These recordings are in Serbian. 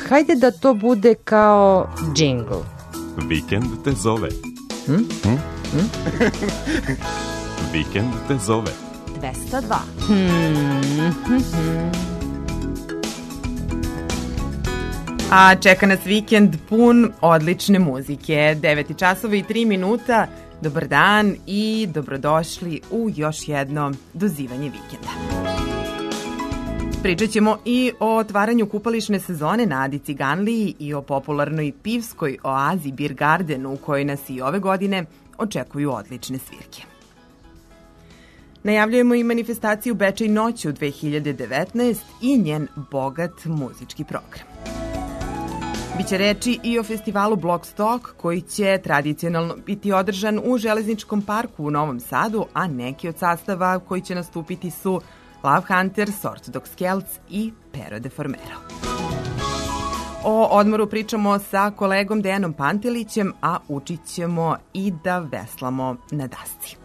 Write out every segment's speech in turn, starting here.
hajde da to bude kao džingl. Vikend te zove. Vikend te zove. 202. A čeka nas vikend pun odlične muzike. 9 časova i 3 minuta. Dobar dan i dobrodošli u još jedno dozivanje vikenda. Pričat ćemo i o otvaranju kupališne sezone na Adi Ciganliji i o popularnoj pivskoj oazi Beer Garden u kojoj nas i ove godine očekuju odlične svirke. Najavljujemo i manifestaciju Bečej noći u 2019 i njen bogat muzički program. Biće reči i o festivalu Blockstock koji će tradicionalno biti održan u Železničkom parku u Novom Sadu, a neki od sastava koji će nastupiti su Love Hunters, Orthodox Celts i Pero de Formero. O odmoru pričamo sa kolegom Dejanom Pantelićem, a učit ćemo i da veslamo na dasci.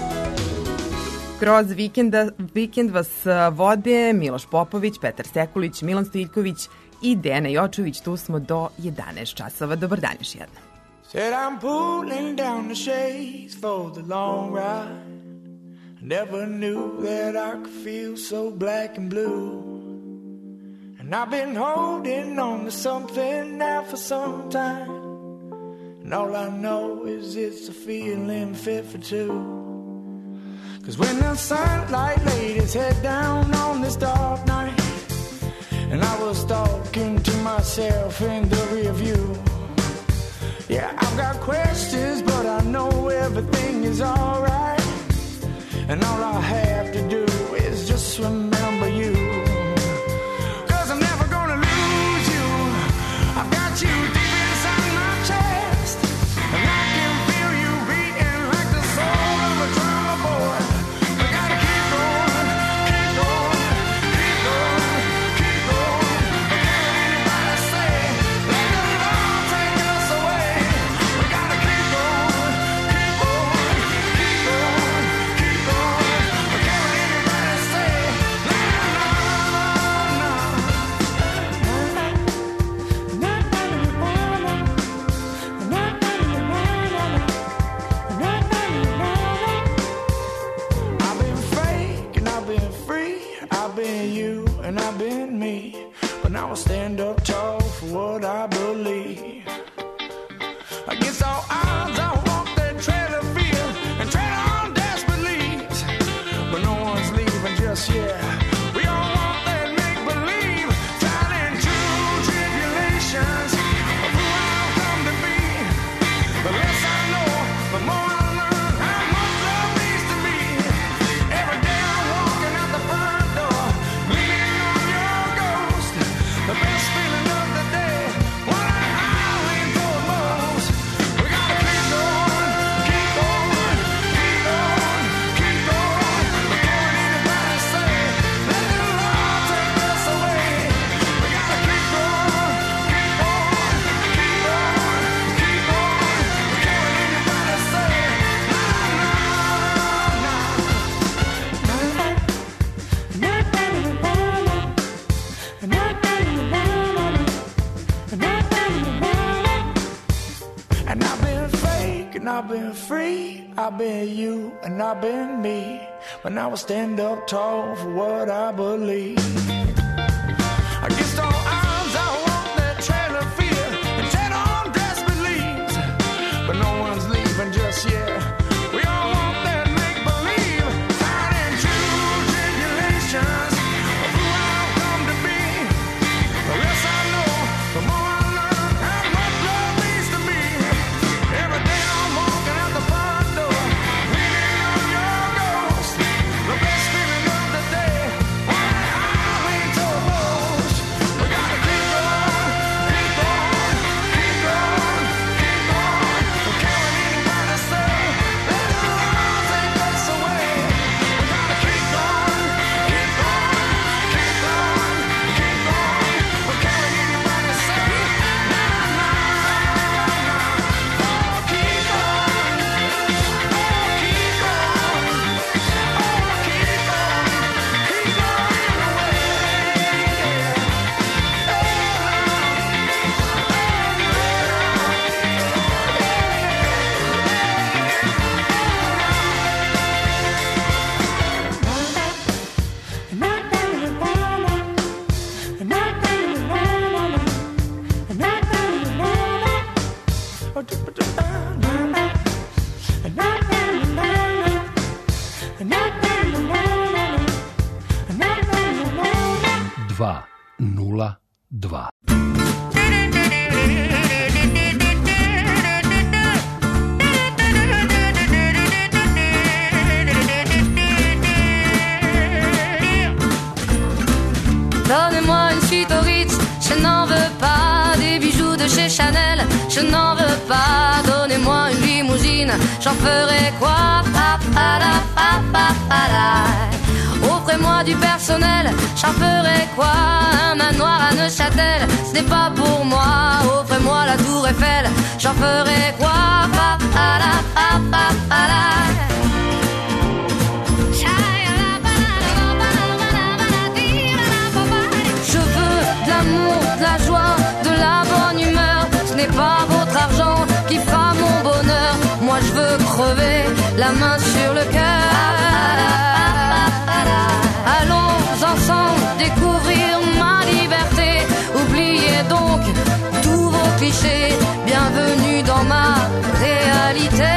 Kroz vikend vas vode Miloš Popović, Petar Sekulić, Milan Stojiković i Dejana Jočović. Tu smo do 11 časova. Dobar dan još jednom. Said I'm pulling down the shades for the long ride. Never knew that I could feel so black and blue. And I've been holding on to something now for some time. And all I know is it's a feeling fit for two. 'Cause when the sunlight laid its head down on this dark night, and I was talking to myself in the rear view. Yeah, I've got questions, but I know everything is alright. And all I have to do is just remember you. 'Cause I'm never gonna lose you. I've got you deep inside my chest, and I can feel you beating like the soul of a drummer boy. I gotta keep going, keep going, keep going, keep going. I can't let anybody say, let the Lord take us away. We gotta keep going, keep going, keep going, keep going. I can't let anybody say, no, no, I've been fake and I've been free. I've been you and I've been me. But now I stand up tall for what I believe. Against all odds, I walk that trail of fear and tread on desperate leaves. But no one's leaving just yet. We all want that make-believe. Trial and true tribulations of who I've come to be. The less I know, the more I learn how much love means to me. Every day I'm walking out the front door, leaning on your ghost. The best feeling of the day, what I lean toward most. We gotta keep going, keep going, keep going, keep going. But can't anybody say, let the Lord take us away. We gotta keep going, keep going, keep going, keep going. But can't anybody say, no, no, And I've been fake and I've been free. I've been you and I've been me. But now I stand up tall for what I believe. Against all odds, I walk that trail of fear and tread on desperate leaves. But no one's leaving just yet. We all want that make-believe. Trial and true tribulations of who I've come to be. The less I know, the more I learn how much love means to me. Every day I'm walking out the front door, leaning on your ghost. The best feeling of the day, what I lean 202. Donnez-moi une suite au Ritz, je n'en veux pas. Des bijoux de chez Chanel, je n'en veux pas. Donnez-moi une limousine, j'en ferai quoi? Offrez-moi du personnel, j'en ferai quoi? Un manoir à Neuchâtel, ce n'est pas pour moi. Offrez-moi la tour Eiffel, j'en ferai quoi? Je veux de l'amour, de la joie, de la bonne humeur. Ce n'est pas votre argent qui fera mon bonheur. Moi je veux crever la main sur le cœur. Allons ensemble découvrir ma liberté. Oubliez donc tous vos clichés. Bienvenue dans ma réalité.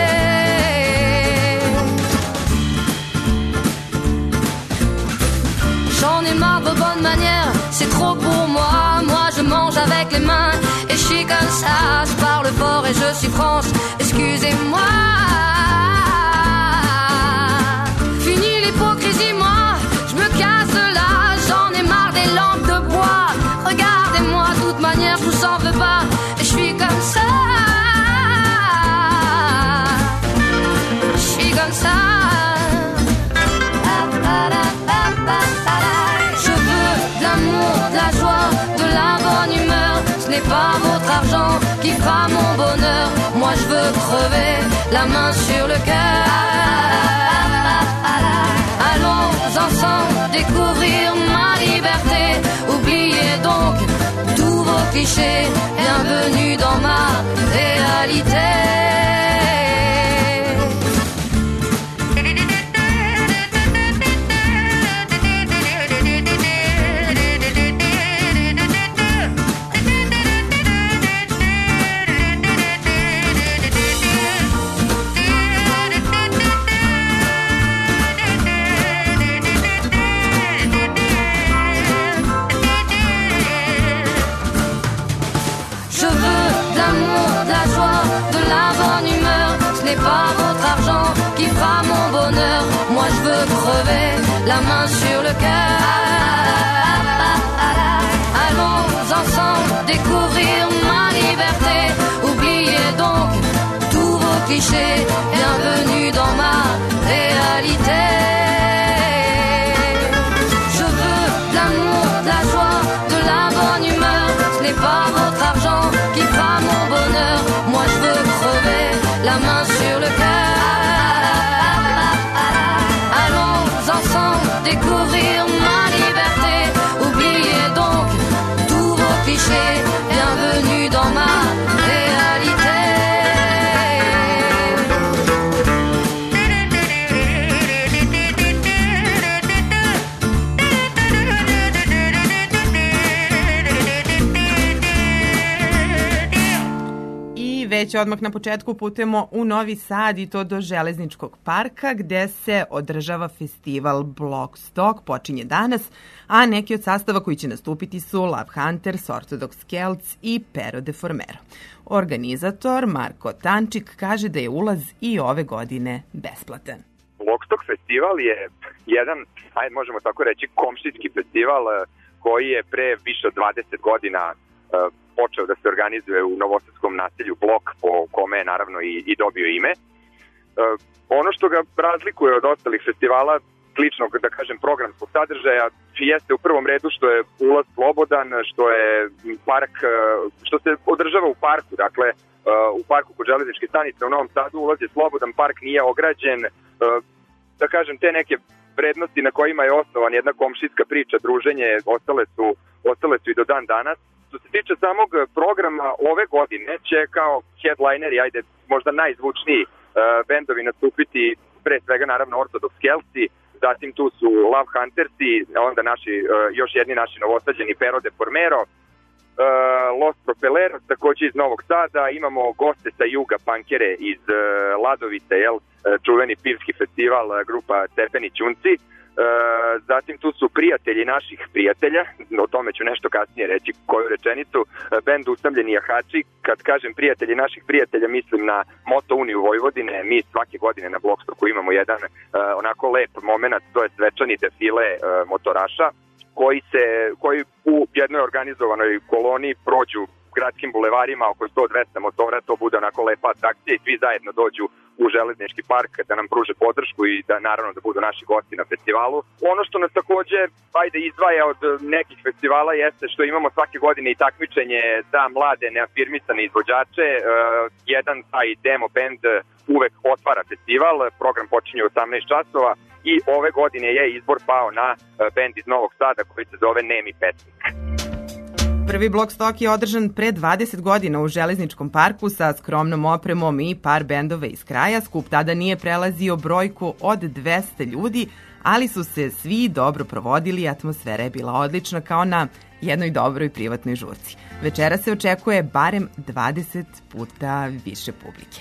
J'en ai marre de bonnes manières, c'est trop pour moi. Moi je mange avec les mains et je suis comme ça. Je parle fort et je suis France, excusez-moi. Fini l'hypocrisie, moi, je me casse de là. J'en ai marre des lampes de bois. Regardez-moi, de toute manière, je vous en veux pas. Et je suis comme ça. Je suis comme ça. De la joie, de la bonne humeur. Ce n'est pas votre argent qui fera mon bonheur. Moi je veux crever la main sur le cœur. Allons ensemble découvrir ma liberté. Oubliez donc tous vos clichés. Bienvenue dans ma réalité. Pas votre argent qui fera mon bonheur. Moi je veux crever la main sur le cœur. Allons ensemble découvrir ma liberté. Oubliez donc tous vos clichés. Bienvenue dans ma réalité. Je veux de l'amour, de la joie, de la bonne humeur. Ce n'est pas votre argent qui fera mon bonheur. Moi je veux crever la main sur le cœur. Allons ensemble découvrir ma liberté. Oubliez donc tous vos clichés. Bienvenue dans ma réalité. Već odmah na početku putujemo u Novi Sad i to do Železničkog parka gde se održava festival Blockstock, počinje danas, a neki od sastava koji će nastupiti su Love Hunters, Orthodox Celts i Pero de Formero. Organizator Marko Tančik kaže da je ulaz i ove godine besplatan. Blockstock festival je jedan, možemo tako reći, komšijski festival koji je pre više od 20 godina počeo da se organizuje u novosadskom naselju Blok, po kome je naravno i dobio ime. Ono što ga razlikuje od ostalih festivala, sličnog, da kažem, programskog sadržaja, jeste u prvom redu što je ulaz slobodan, što je park, što se održava u parku, dakle u parku kod železničke stanice u Novom Sadu ulaz je slobodan, park nije ograđen, da kažem, te neke vrednosti na kojima je osnovan jedna komšijska priča, druženje, ostale su i do dan danas. Što se tiče samog programa, ove godine će kao headlineri, možda najzvučniji bendovi nastupiti, pre svega naravno Orthodox Celtsi, zatim tu su Love Huntersi, onda još jedni naši novosađeni Pero de Formero, Los Propeleros, takođe iz Novog Sada, imamo goste sa juga, punkere iz Ladovice, čuveni pivski festival, grupa Stepeni Ćunci, zatim tu su prijatelji naših prijatelja, o tome ću nešto kasnije reći koju rečenicu, bend Usamljeni jahači. Kad kažem prijatelji naših prijatelja, mislim na Moto Uniju Vojvodine. Mi svake godine na Blogstoku imamo jedan onako lep moment, to je svečani defile motoraša koji u jednoj organizovanoj koloniji prođu gradskim bulevarima oko 100-200 motora, to bude onako lepa atrakcija i svi zajedno dođu u železnički park da nam pruže podršku i da naravno da budu naši gosti na festivalu. Ono što nas takođe izdvaja od nekih festivala jeste što imamo svake godine i takmičenje za mlade neafirmisane izvođače. Jedan taj demo band uvek otvara festival, program počinje u 18 časova i ove godine je izbor pao na band iz Novog Sada koji se zove Nemi Petnik. Prvi Blogstok je održan pre 20 godina u Železničkom parku sa skromnom opremom i par bendova iz kraja. Skup tada nije prelazio brojku od 200 ljudi, ali su se svi dobro provodili, atmosfera je bila odlična kao na jednoj dobroj privatnoj žurci. Večera se očekuje barem 20 puta više publike.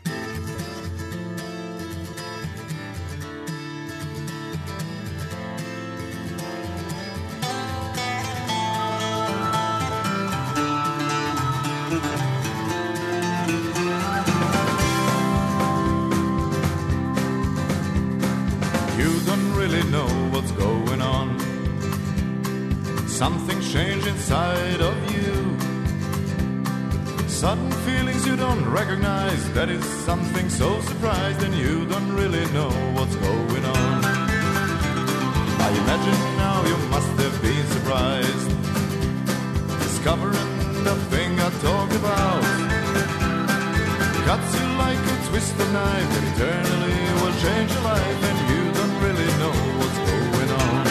Something's changed inside of you. Sudden feelings you don't recognize. That is something so surprised, and you don't really know what's going on. I imagine now you must have been surprised, discovering the thing I talk about. Cuts you like a twisted knife, and eternally will change your life, and you don't really know what's going on.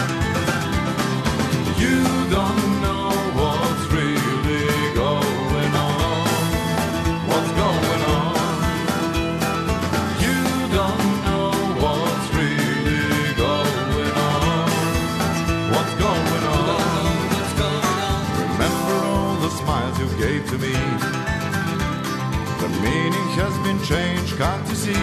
You don't know what's really going on. What's going on? You don't know what's really going on. What's going on? Remember all the smiles you gave to me. The meaning has been changed, can't you see?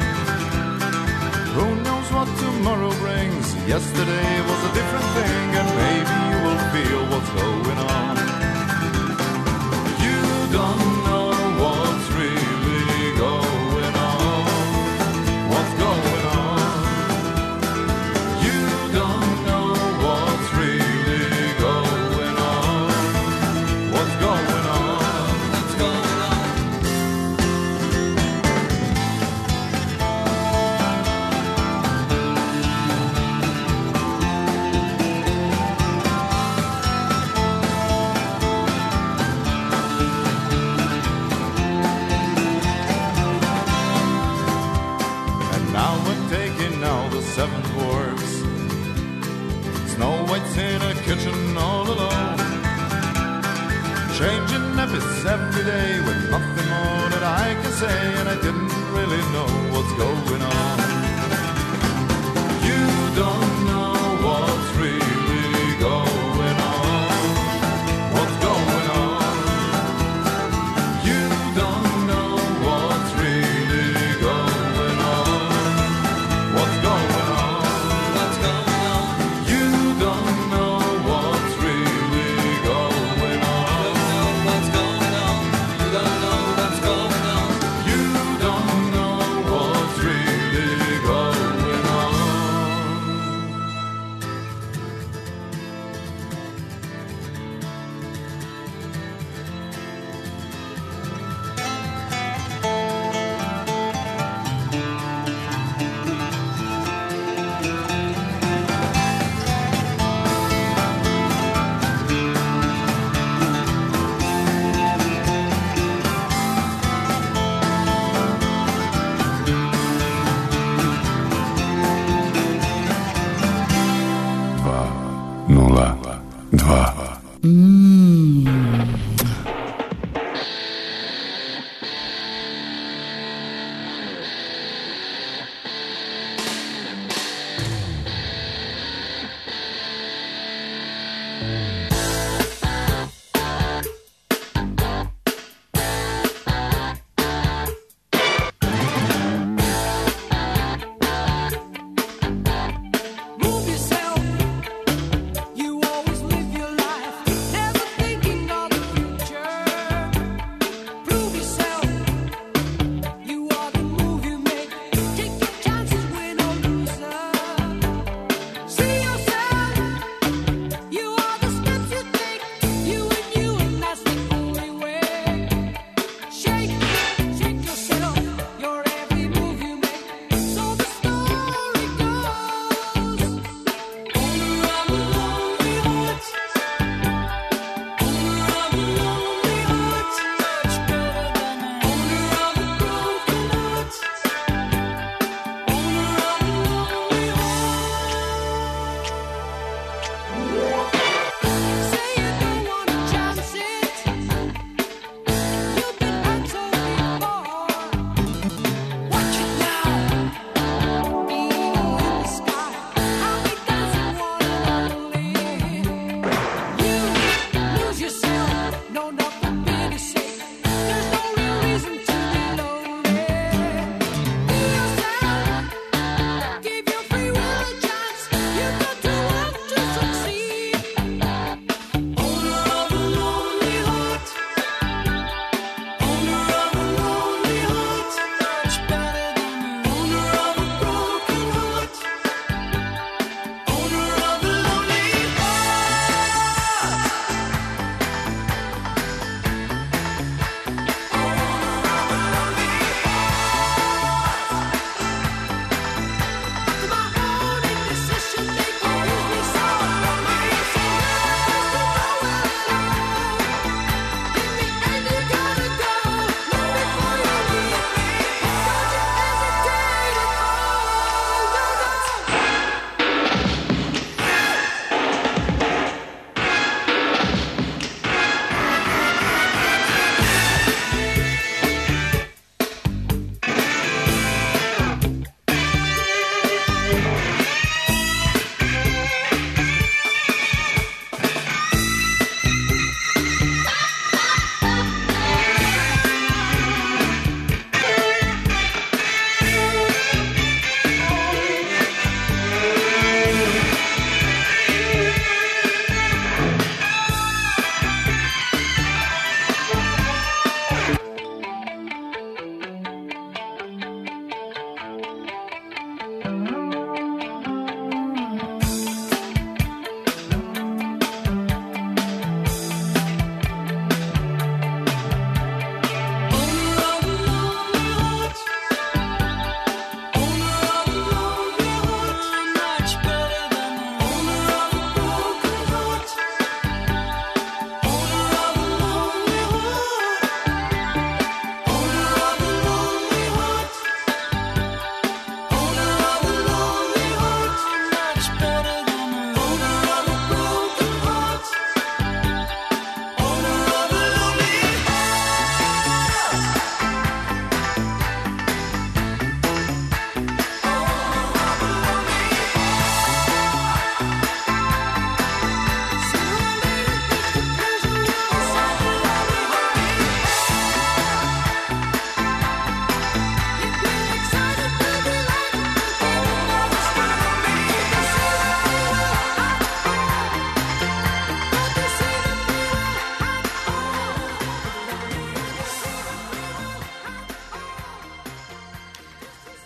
Who knows what tomorrow brings? Yesterday was a different thing, and maybe you will feel what's going on. You don't know what's really going on. What's going on? You don't know what's really going on. What's going on? What's going on? Seven dwarfs, Snow White's in a kitchen all alone, changing habits every day with nothing more that I can say, and I didn't really know what's going on. You don't know what's really going on. What's going on? You don't know what's really going on. What's going on? Move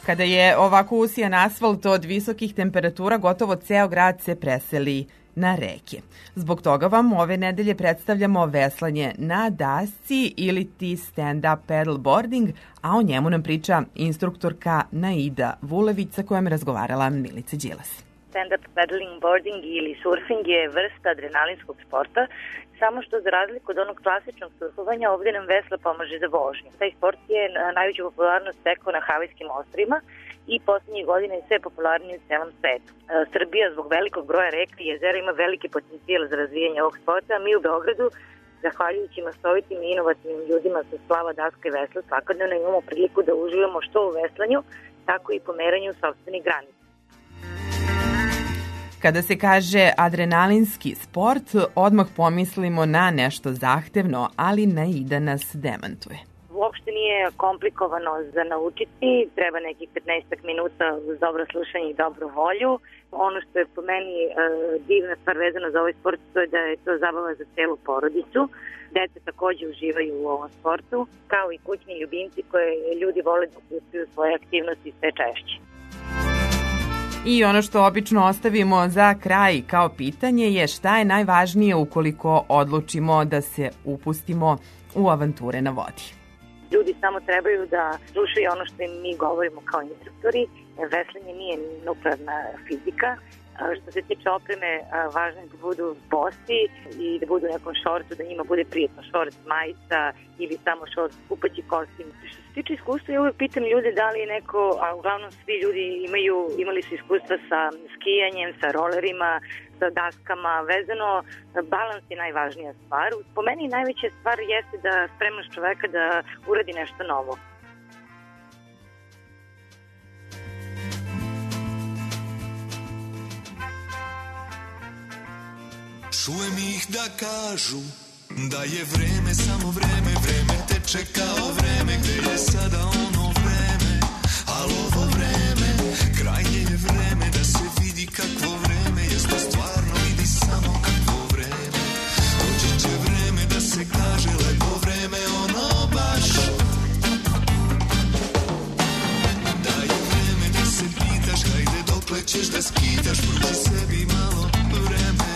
Kada je ovako usijan asfalt od visokih temperatura, gotovo ceo grad se preseli na reke. Zbog toga vam ove nedelje predstavljamo veslanje na dasci ili ti stand-up paddleboarding, a o njemu nam priča instruktorka Naida Vulević sa kojom je razgovarala Milica Đilas. Stand-up paddling boarding ili surfing je vrsta adrenalinskog sporta, samo što za razliku od onog klasičnog surfovanja ovdje nam vesla pomaže za vožnju. Taj sport je najveću popularnost stekao na Havajskim ostrvima i poslednjih godina je sve popularniji u celom svetu. Srbija zbog velikog broja reka i jezera ima veliki potencijal za razvijanje ovog sporta, a mi u Beogradu, zahvaljujući mastovitim i inovativnim ljudima sa splava, daska i vesla, svakodnevno imamo priliku da uživamo što u veslanju, tako i pomeranju sopstvenih granica. Kada se kaže adrenalinski sport, odmah pomislimo na nešto zahtevno, ali Naida nas demantuje. Uopšte nije komplikovano za naučiti, treba nekih 15 minuta uz dobro slušanje i dobru volju. Ono što je po meni divna stvar vezana za ovaj sport, to je da je to zabava za celu porodicu. Deca takođe uživaju u ovom sportu, kao i kućni ljubimci koje ljudi vole da uključuju svoje aktivnosti sve češće. I ono što obično ostavimo za kraj kao pitanje je šta je najvažnije ukoliko odlučimo da se upustimo u avanture na vodi. Ljudi samo trebaju da slušaju ono što im mi govorimo kao instruktori. Veslanje nije nuklearna fizika. Što se tiče opreme, važno je da budu bosi i da budu u nekom šortu, da njima bude prijetno šort, majica ili samo šort, kupaći kostim. Što se tiče iskustva, ja uvijek pitam ljude da li je neko, a uglavnom svi ljudi imali su iskustva sa skijanjem, sa rolerima, sa daskama, vezano, balans je najvažnija stvar. Po meni najveća stvar jeste da spremaš čoveka da uradi nešto novo. Čujem ih da kažu da je vreme samo vreme, vreme teče kao vreme, gde je sada ono vreme, ali ovo vreme, krajnje je vreme da se vidi kakvo vreme, jeste stvarno vidi samo kakvo vreme, doći će vreme da se kaže lepo vreme, ono baš, da je vreme da se pitaš, hajde dokle ćeš da skitaš, pruži sebi malo vremena.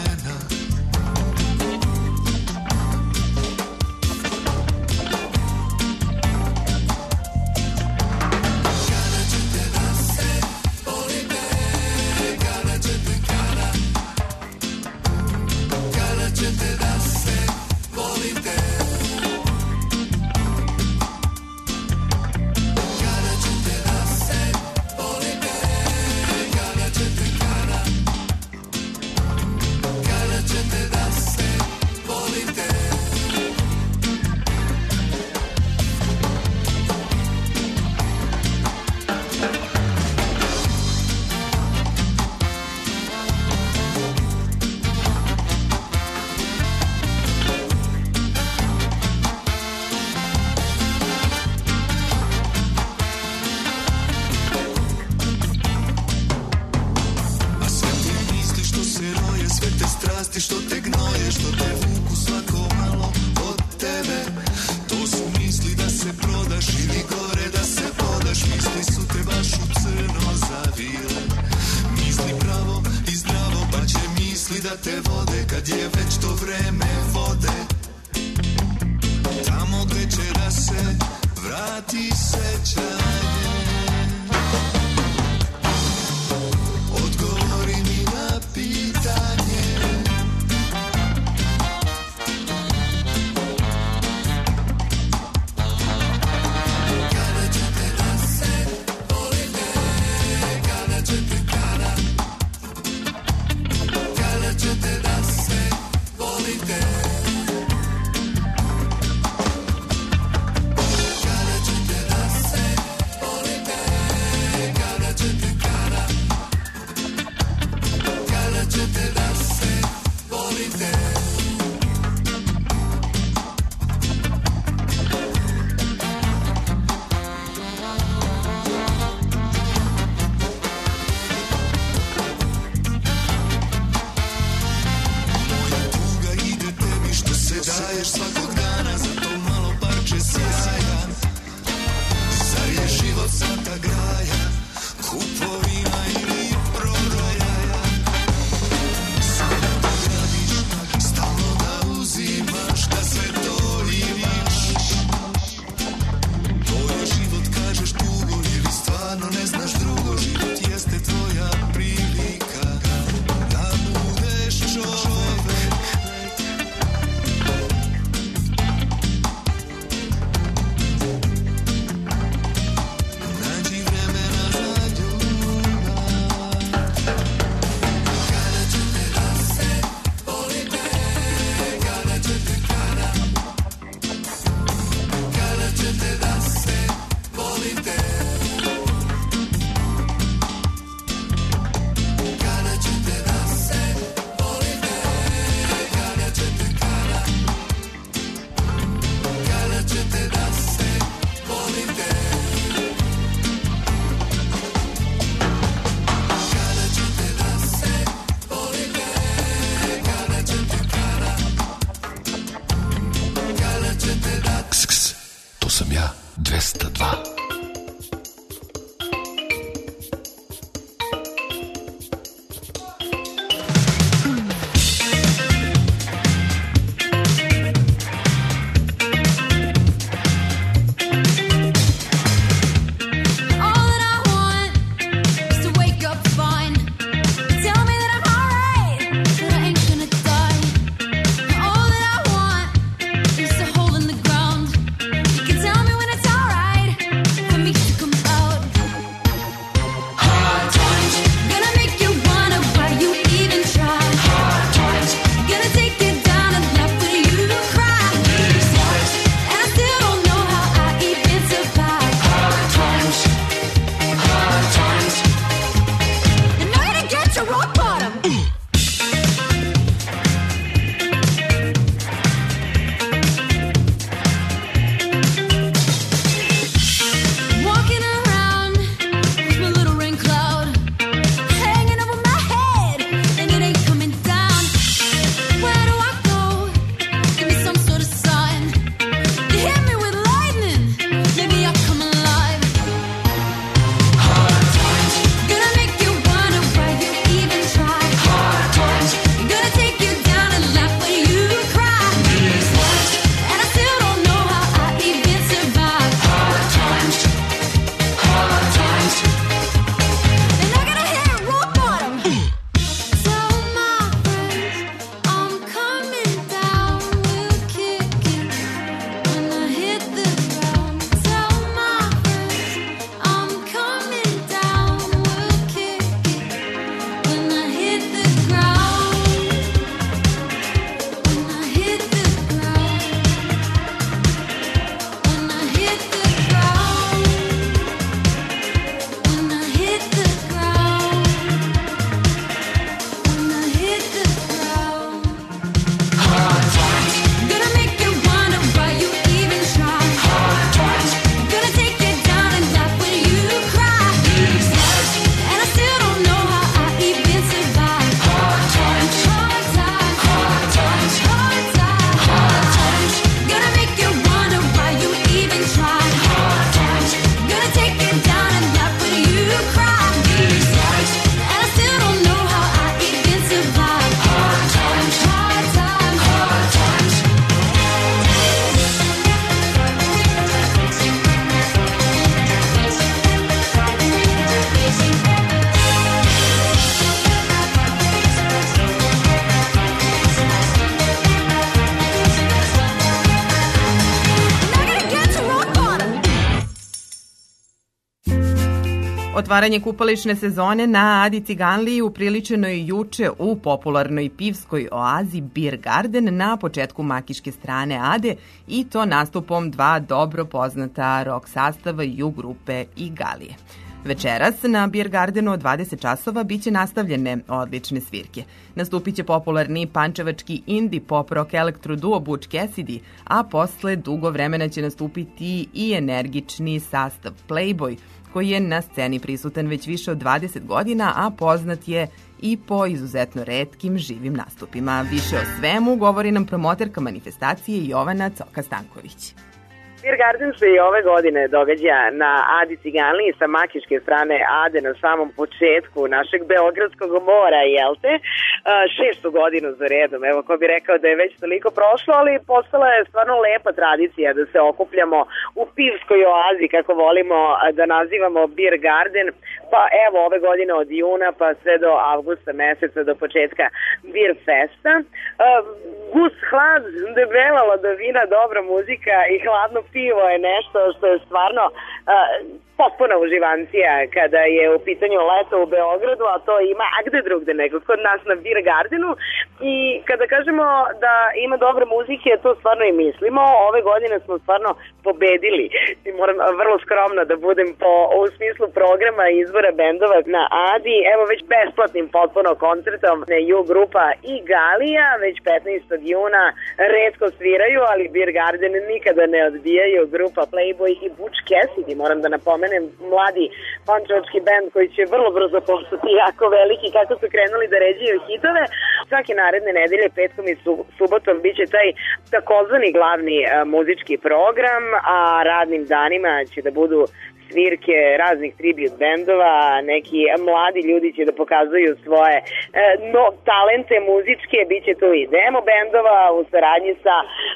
Što te gnoje, što te vuku svako malo od tebe. To su misli da se prodaš ili gore da se podaš. Misli su te baš u crno zavile. Misli pravo i zdravo, pa će misli da te vode kad je već to vreme vode. Tamo gde će da se vrati sećanje. Odgovori mi na pitanje. Daješ svakog dana za to malo parče sjaja. Zar je život svata graja? Otvaranje kupališne sezone na Adi Ciganliji upriličeno je juče u popularnoj pivskoj oazi Beer Garden na početku makiške strane Ade i to nastupom dva dobro poznata rock sastava Ju grupe i Galije. Večeras na Beer Gardenu od 20 časova biće nastavljene odlične svirke. Nastupit će popularni pančevački indie pop rock elektro duo Butch Cassidy, a posle dugo vremena će nastupiti i energični sastav Playboy, koji je na sceni prisutan već više od 20 godina, a poznat je i po izuzetno retkim živim nastupima. Više o svemu govori nam promoterka manifestacije Jovana Coka-Stanković. Beer Garden se i ove godine događa na Adi Ciganliji sa makiške strane Ade na samom početku našeg Beogradskog mora, jel te? 6. godinu za redom. Evo, ko bi rekao da je već toliko prošlo, ali postala je stvarno lepa tradicija da se okupljamo u pivskoj oazi, kako volimo da nazivamo Beer Garden. Pa evo, ove godine od juna pa sve do avgusta meseca, do početka Beer Festa. Gus hlad, debela ladovina, dobra muzika i hladno pivo je nešto što je stvarno potpuna uživancija kada je u pitanju leto u Beogradu, a to ima, a gde drugde nego kod nas na Beer Gardenu. I kada kažemo da ima dobre muzike, to stvarno i mislimo. Ove godine smo stvarno pobedili. I moram vrlo skromna da budem u smislu programa i izbora bendova na Adi. Evo već besplatnim potpuno koncertom Ju grupa i Galija, već 15. juna retko sviraju, ali Beer Garden nikada ne odbijaju grupa Playboy i Butch Cassidy, moram da napomenem, mladi pančevački bend koji će vrlo brzo postati jako veliki kako su krenuli da ređaju hitove. Svake naredne nedelje, petkom i subotom biće taj takozvani glavni muzički program, a radnim danima će da budu svirke raznih tribute bendova, neki mladi ljudi će da pokazuju svoje talente muzičke, bit će tu i demo bendova u saradnji sa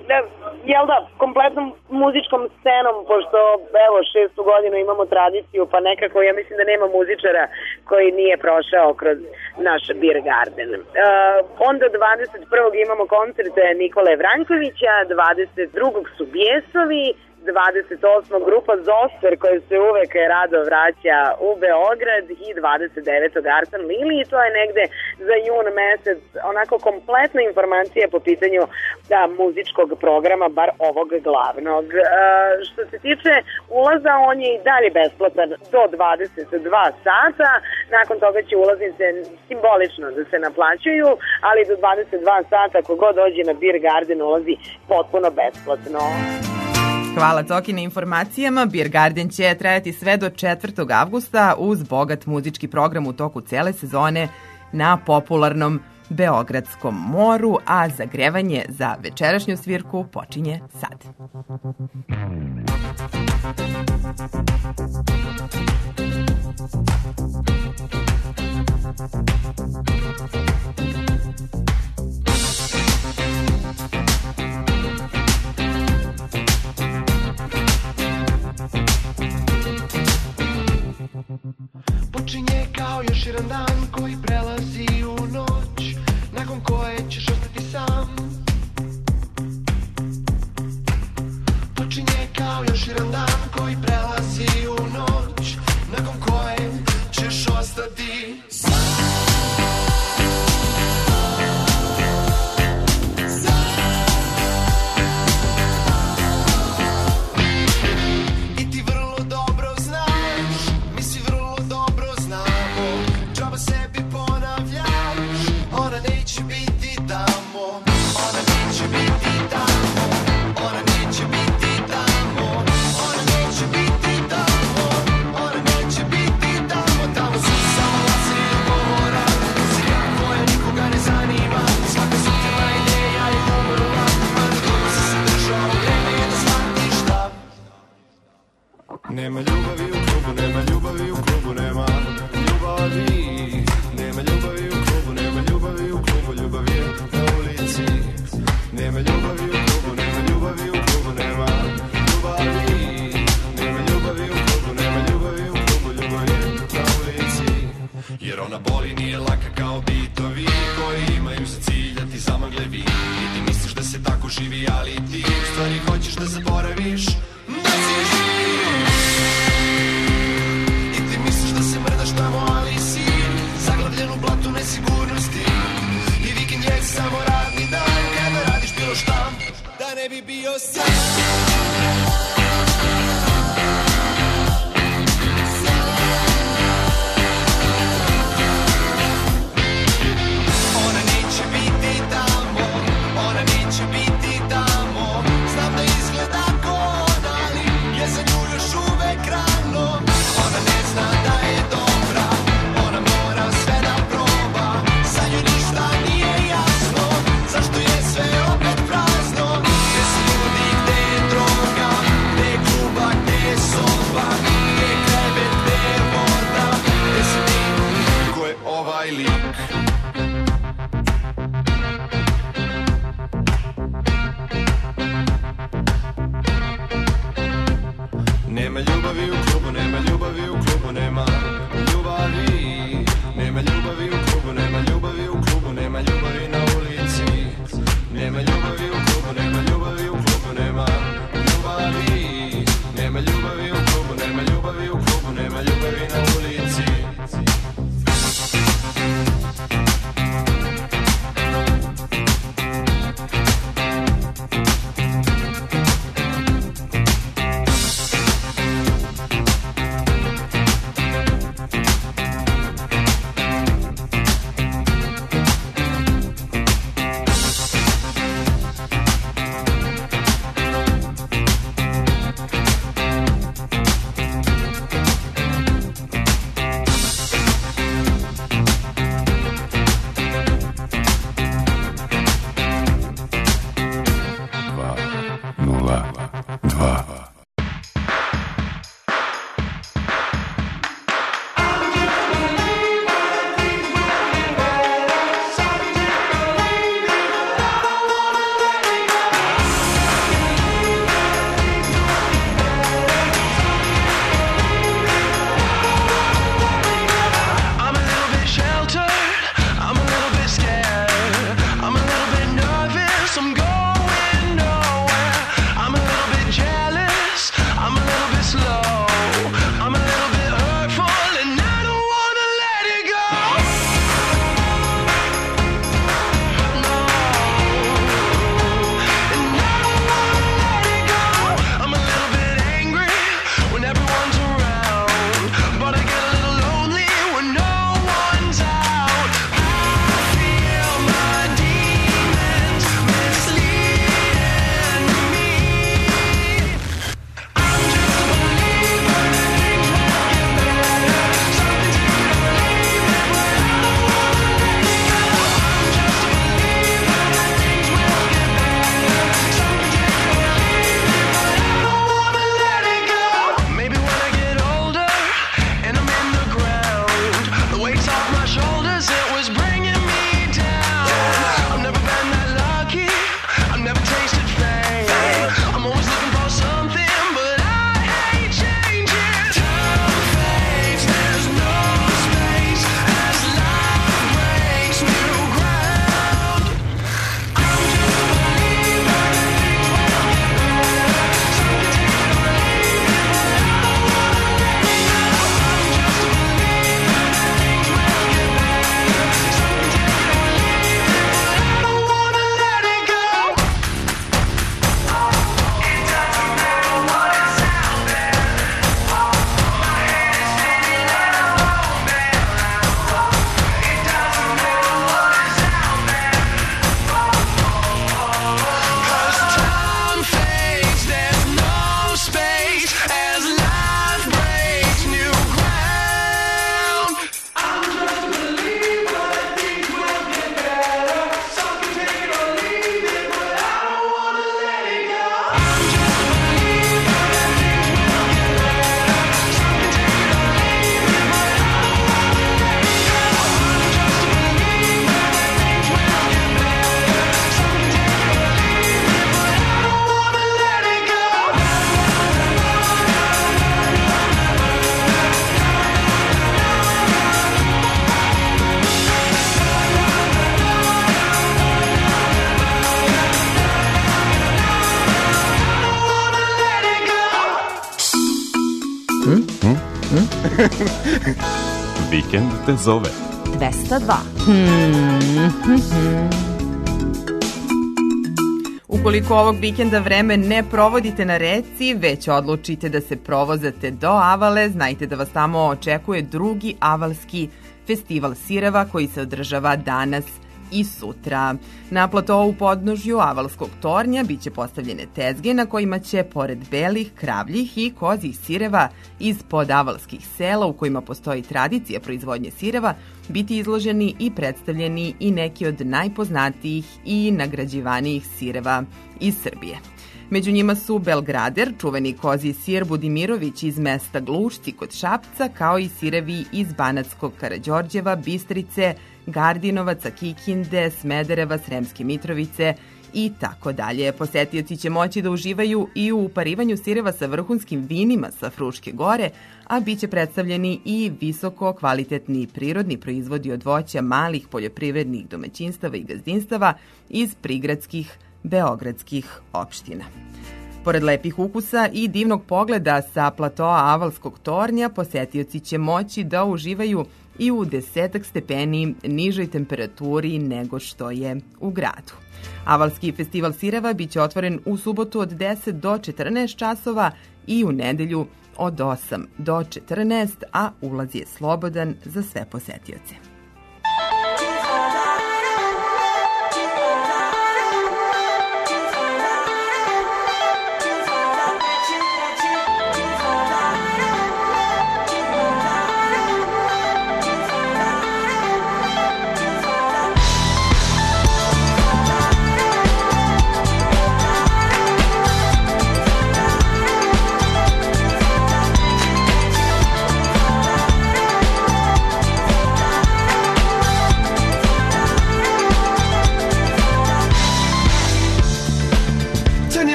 kompletnom muzičkom scenom, pošto evo 6. godinu imamo tradiciju, pa nekako ja mislim da nema muzičara koji nije prošao kroz naš Beer Garden. Onda 21. imamo koncerte Nikole Vranjkovića, 22. su Bijesovi, 28. grupa Zoster koja se uvek rado vraća u Beograd i 29. Artan Lili, i to je negde za jun mesec onako kompletna informacija po pitanju muzičkog programa, bar ovog glavnog. Što se tiče ulaza, on je i dalje besplatan do 22 sata, nakon toga će ulaznice simbolično da se naplaćuju, ali do 22 sata kogod dođe na Beer Garden ulazi potpuno besplatno. Hvala Coki na informacijama. Beer Garden će trajati sve do 4. avgusta uz bogat muzički program u toku cele sezone na popularnom Beogradskom moru, a zagrevanje za večerašnju svirku počinje sad. Počinje kao još jedan dan koji prelazi u noć, nakon koje ćeš ostati sam. Počinje kao još jedan dan koji prelazi u noć, nakon koje ćeš ostati sam. Nema ljubavi u klubu, nema ljubavi u klubu, nema ljubavi. Nema ljubavi u klubu, nema ljubavi u klubu, ljubav je na ulici. Nema ljubavi u klubu, nema ljubavi u klubu, nema ljubavi. Nema ljubavi u klubu, nema ljubavi u klubu, ljubav je na ulici. Jer ona boli, nije laka kao bitovi koji imaju za cilj da ti zamagle vid. I ti misliš da se tako živi, ali ti u stvari hoćeš da zaboraviš da si živ. I ti misliš da se šta da ne bi bio sam. Ona neće biti tamo, ona neće biti tamo. Znam da izgleda ko ona, ali je za nju još uvek rano. Ona ne zna da je dobra, ona mora sve da proba. Za nju ništa nije jasno, zašto je sve opet prazno. Gde su ljudi, gde je droga, gde je kluba, gde je soba, gde je krevet, gde je voda, gde si ti, ko je ovaj lik. Nema ljubavi u klubu, nema ljubavi u klubu, nema ljubavi. Nema ljubavi u klubu, nema ljubavi u klubu, nema ljubavi na ulici. Nema ljubavi u klubu, nema ljubavi u klubu, nema ljubavi. Nema ljubavi u klubu, nema ljubavi u klubu, nema ljubavi na ulici. Vikend te zove. 202. U Ukoliko ovog vikenda vreme ne provodite na reci, već odlučite da se provozate do Avale, znajte da vas tamo očekuje drugi avalski festival sireva koji se održava danas i sutra. Na platovu u podnožju Avalskog tornja biće postavljene tezge na kojima će, pored belih, kravljih i kozih sireva iz podavalskih sela u kojima postoji tradicija proizvodnje sireva, biti izloženi i predstavljeni i neki od najpoznatijih i nagrađivanijih sireva iz Srbije. Među njima su Belgrader, čuveni kozji sir Budimirović iz mesta Glušci kod Šapca, kao i sirevi iz Banatskog Karađorđeva, Bistrice, Gardinovaca, Kikinde, Smedereva, Sremske Mitrovice i tako dalje. Posetioci će moći da uživaju i u uparivanju sireva sa vrhunskim vinima sa Fruške gore, a bit će predstavljeni i visoko kvalitetni prirodni proizvodi od voća malih poljoprivrednih domaćinstava i gazdinstava iz prigradskih beogradskih opština. Pored lepih ukusa i divnog pogleda sa platoa Avalskog tornja, posetioci će moći da uživaju i u 10 stepeni nižoj temperaturi nego što je u gradu. Avalski festival sireva biće otvoren u subotu od 10 do 14 časova i u nedelju od 8 do 14, a ulaz je slobodan za sve posetioce.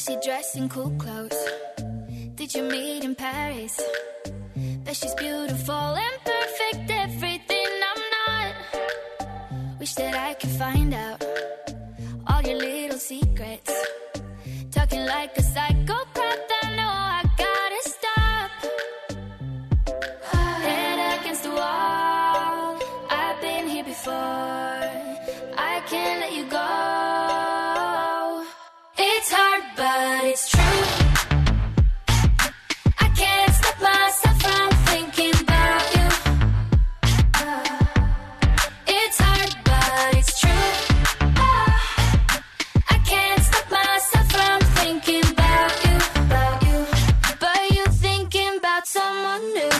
Was she dressed in cool clothes? Did you meet in Paris? That she's beautiful and perfect, everything I'm not. Wish that I could find out all your little secrets. Talking like a psychopath, I know I gotta stop. Head against the wall, I've been here before. I can't let you go. It's hard, but it's true. I can't stop myself from thinking about you. It's hard, but it's true. I can't stop myself from thinking about you. But you thinking about someone new.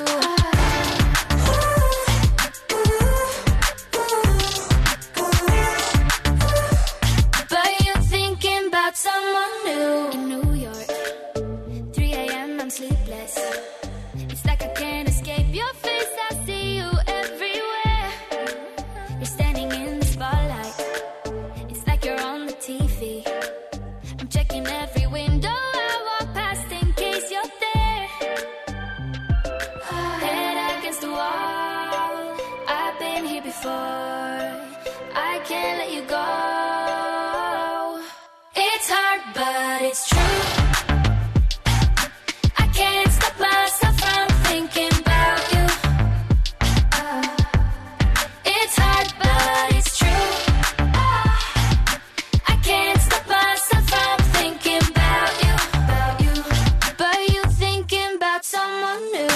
But you thinking about someone new. In New York, 3 a.m. I'm sleepless. It's like I can't escape your face. I see you everywhere. You're standing in the spotlight. It's like you're on the TV. I'm checking every window I walk past in case you're there. Head against the wall, I've been here before. I can't let you go. It's hard, but it's true. I can't stop myself from thinking about you. It's hard, but it's true. I can't stop myself from thinking about you. But you thinking about someone new.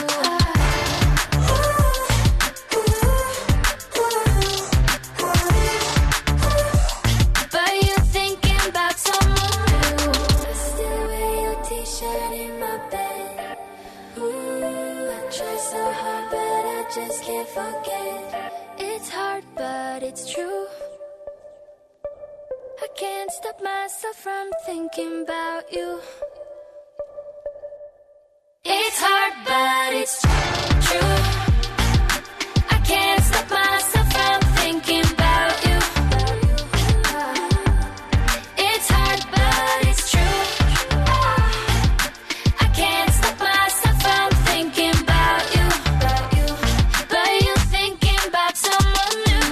But you thinking about someone new. I still wear your t-shirt in my bed. Ooh, I try so hard, but I just can't forget. It's hard, but it's true. I can't stop myself from thinking about you. It's hard, but it's true. I can't stop myself from thinking about you. It's hard, but it's true. I can't stop myself from thinking about you. But you thinking about someone new.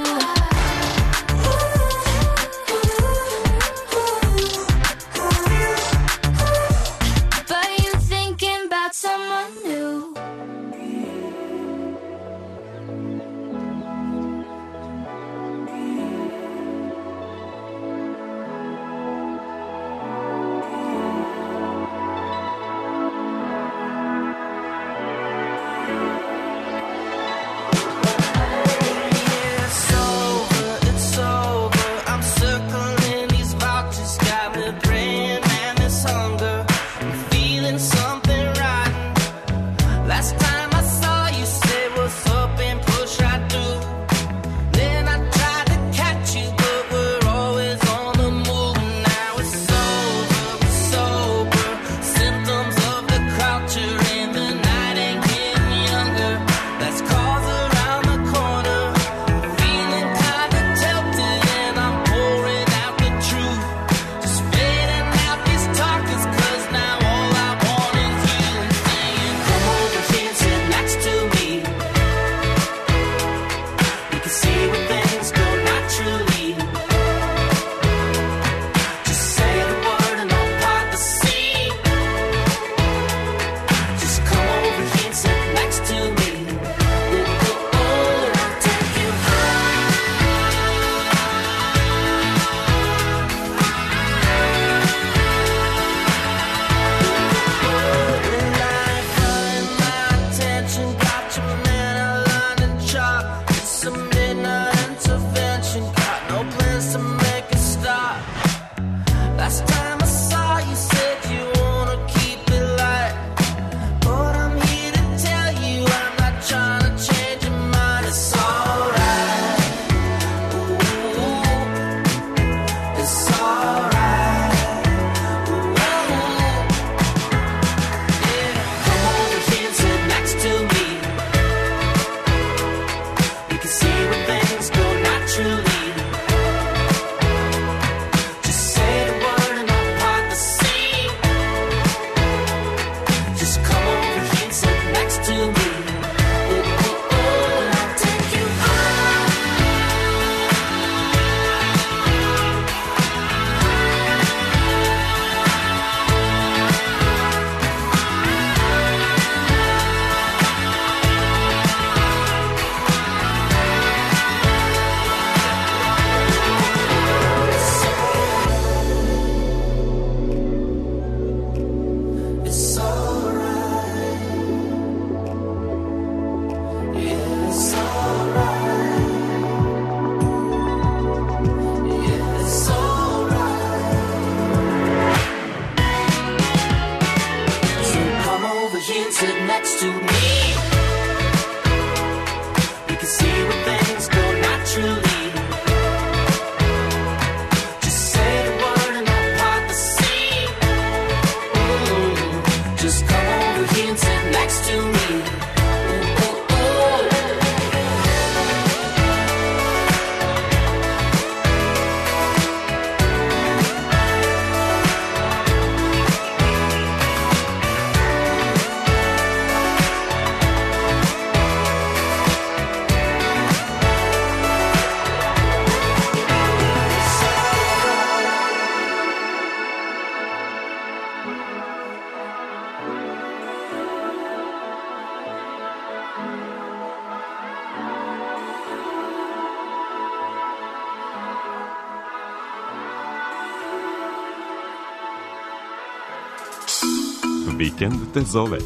Vikend te zove.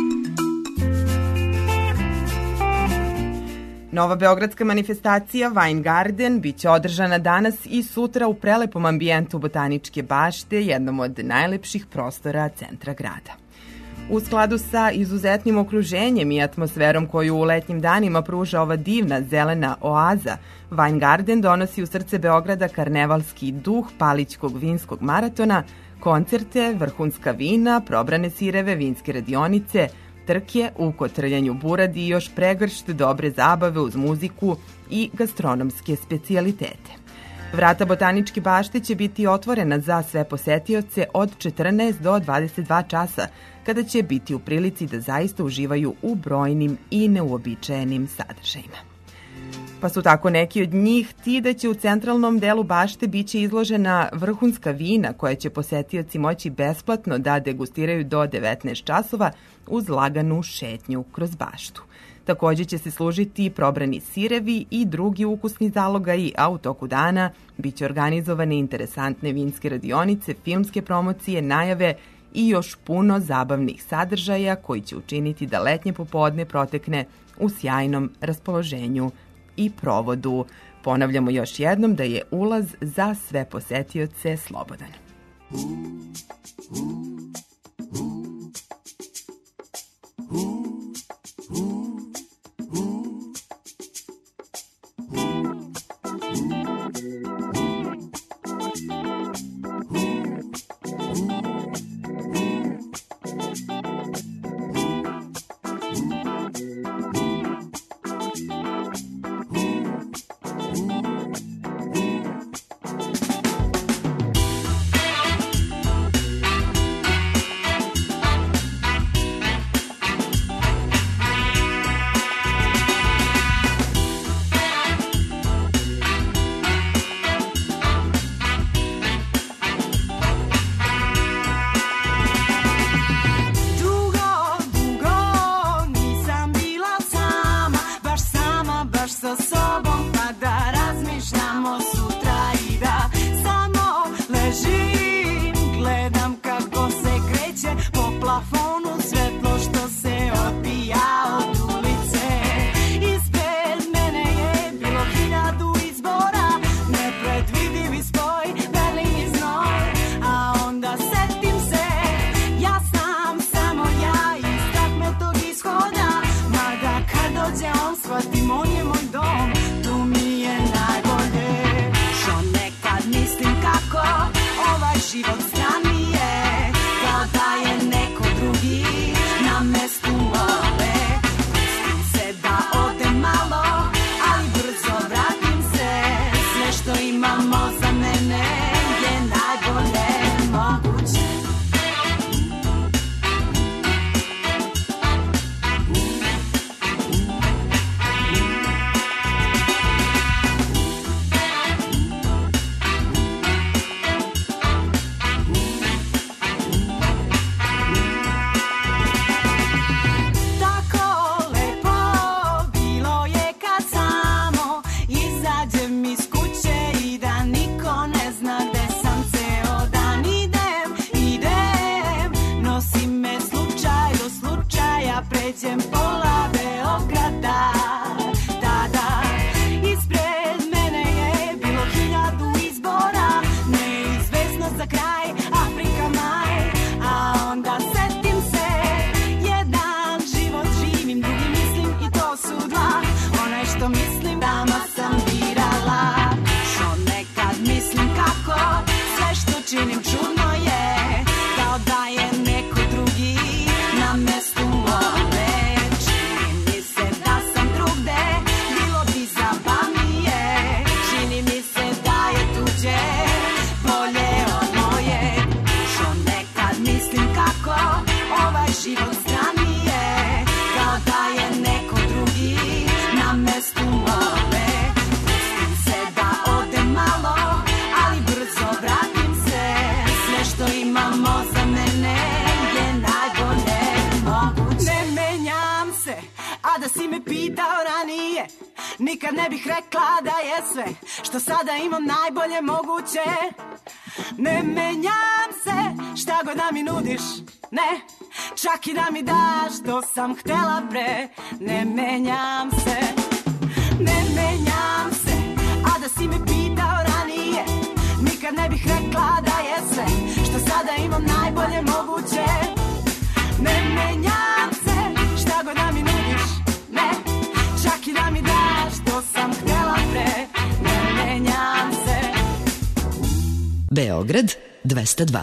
Nova beogradska manifestacija Wine Garden biće održana danas i sutra u prelepom ambijentu Botaničke bašte, jednom od najlepših prostora centra grada. U skladu sa izuzetnim okruženjem i atmosferom koju u letnjim danima pruža ova divna zelena oaza, Wine Garden donosi u srce Beograda karnevalski duh Palićkog vinskog maratona, koncerte, vrhunska vina, probrane sireve, vinske radionice, trke, uko trljanju buradi i još pregršt dobre zabave uz muziku i gastronomske specijalitete. Vrata Botaničke bašte će biti otvorena za sve posetioce od 14 do 22 časa, kada će biti u prilici da zaista uživaju u brojnim i neuobičajenim sadržajima. Pa su tako neki od njih ti da će u centralnom delu bašte biće izložena vrhunska vina koja će posetioci moći besplatno da degustiraju do 19 časova uz laganu šetnju kroz baštu. Takođe će se služiti probrani sirevi i drugi ukusni zalogaji, a u toku dana biće organizovane interesantne vinske radionice, filmske promocije, najave i još puno zabavnih sadržaja koji će učiniti da letnje popodne protekne u sjajnom raspoloženju i provodu. Ponavljamo još jednom da je ulaz za sve posetioce slobodan. Nikad ne bih rekla da je sve što sada imam najbolje moguće. Ne menjam se, šta god da mi nudiš, ne. čak i da mi daš što sam htela pre. Ne menjam se, ne menjam se, a da si me pitao ranije, nikad ne bih rekla da je sve što sada imam najbolje moguće. Ne menjam se, šta god da mi nudiš, ne, čak i da mi daš što sam htela pre. Ne menjam se. Beograd 202.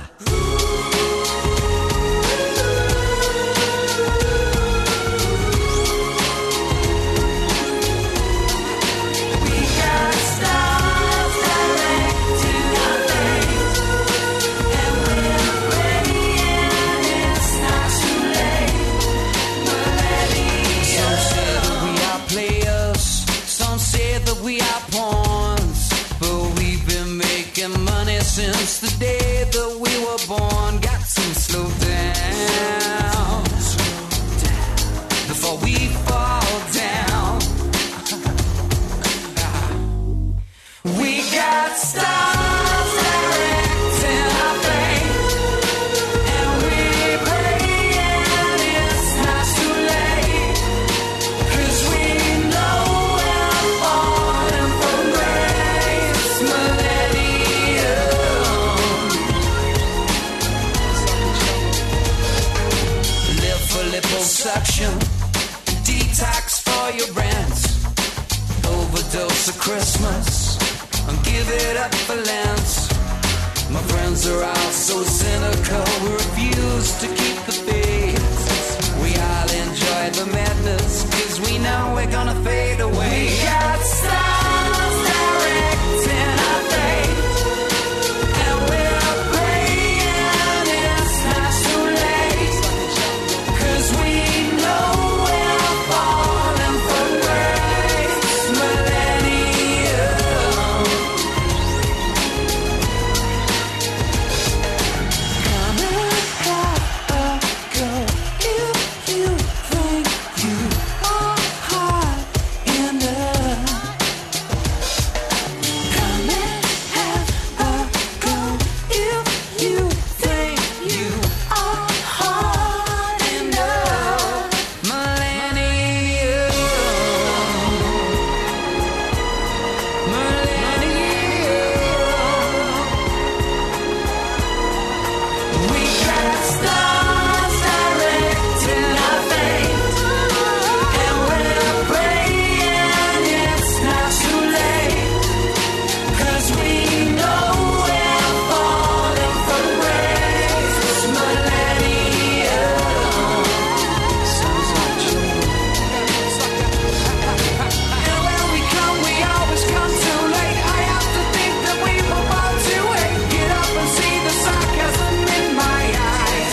Since the day that we were born, got some slow downs before we fall down. We got stars directing our fate, and we praying it's not too late, 'cause we know we're falling from grace. Liposuction, detox for your brands, overdose of Christmas, and give it up for Lent. My friends are all so cynical, we refuse to keep the faith. We all enjoy the madness, 'cause we know we're gonna fade away. We got stars directing our fate, and we're praying it's not too late, 'cause we know we're falling from grace. Millennium, come and have a go if you think you are hot enough. Come and have a go if you think you are hot enough. Millennium, we got stars directing our fate, and we're praying it's not too late, 'cause we know we're falling from grace. Millennium, sounds like and when we come, we always come too late. I have to think that we were born to wait. Get up and see the sarcasm in my eyes.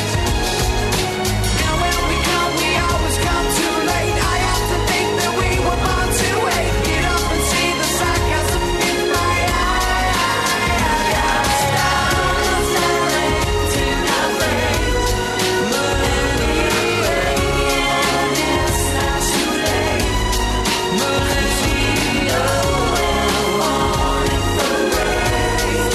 And when we come, we always come too late. I have to think that we were born to wait. Get up and see the sarcasm in my eyes. Stars directing our fate. Millennium, it's not too late. Millennium, we're falling from grace.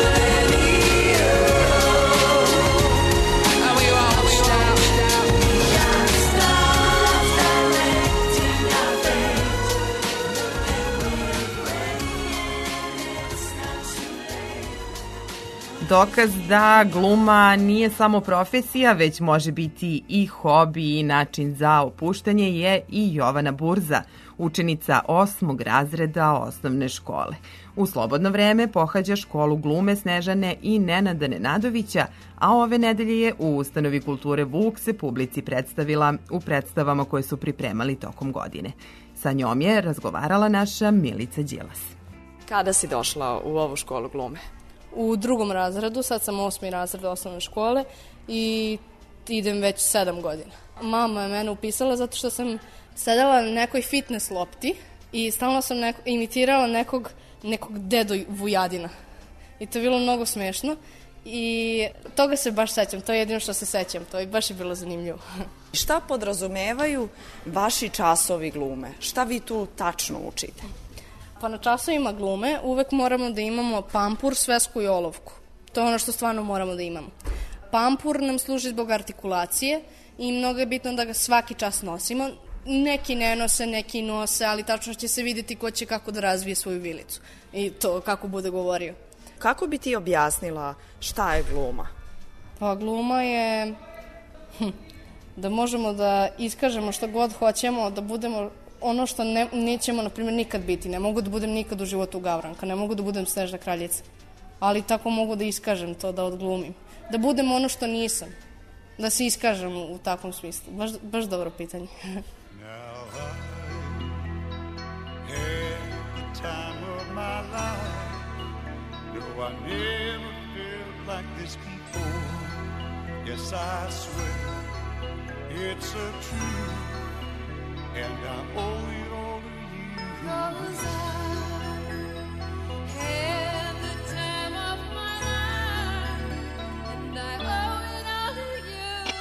Millennium, and we all shout. We got stars directing our fate, and we're praying it's not too late. Dokaz da gluma nije samo profesija, već može biti i hobi i način za opuštanje je i Jovana Burza, učenica 8. razreda osnovne škole. U slobodno vreme pohađa školu glume Snežane i Nenada Nenadovića, a ove nedelje je u Ustanovi kulture Vuk se publici predstavila u predstavama koje su pripremali tokom godine. Sa njom je razgovarala naša Milica Đilas. Kada si došla u ovu školu glume? U 2. razredu, sad sam 8. razred osnovne škole i idem već 7 godina. Mama je mene upisala zato što sam sedela na nekoj fitness lopti i stalno sam imitirala nekog dedo Vujadina. I to je bilo mnogo smešno i toga se baš sećam, to je jedino što se sećam, to je baš je bilo zanimljivo. Šta podrazumevaju vaši časovi glume? Šta vi tu tačno učite? Pa na časovima glume uvek moramo da imamo pampur, svesku i olovku. To je ono što stvarno moramo da imamo. Pampur nam služi zbog artikulacije i mnogo je bitno da ga svaki čas nosimo. Neki ne nose, neki nose, ali tačno će se vidjeti ko će kako da razvije svoju vilicu i to kako bude govorio. Kako bi ti objasnila šta je gluma? Pa gluma je da možemo da iskažemo što god hoćemo, da budemo ono što nećemo, na primjer, nikad biti. Ne mogu da budem nikad u životu Gavranka, ne mogu da budem Snežna kraljica, ali tako mogu da iskažem to, da odglumim. Da budem ono što nisam, da se iskažem u takvom smislu. Baš dobro pitanje. Time of my life, no, I never felt like this before. Yes, I swear it's a truth, and I owe it all to you. 'Cause I had the time of my life, and I owe it all to you.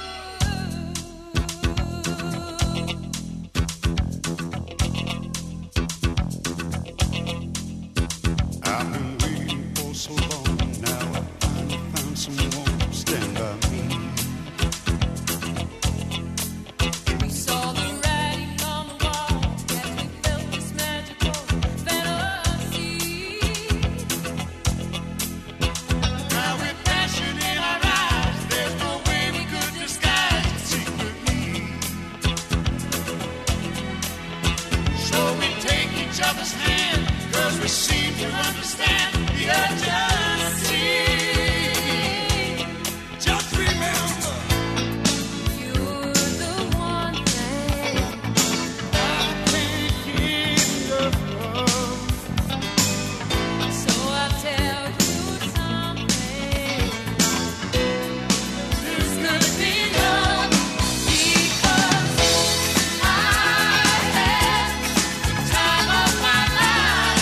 I've been waiting for so long, now I finally found someone to stand by me. We saw the writing on the wall, and we felt this magical fantasy. Now with passion in our eyes, there's no way we could disguise it secretly. So we take each other's hand, 'cause we seem to understand the urgency. Just remember, you're the one thing I can't get enough of. So I'll tell you something. There's gonna be love, because I had the time of my life.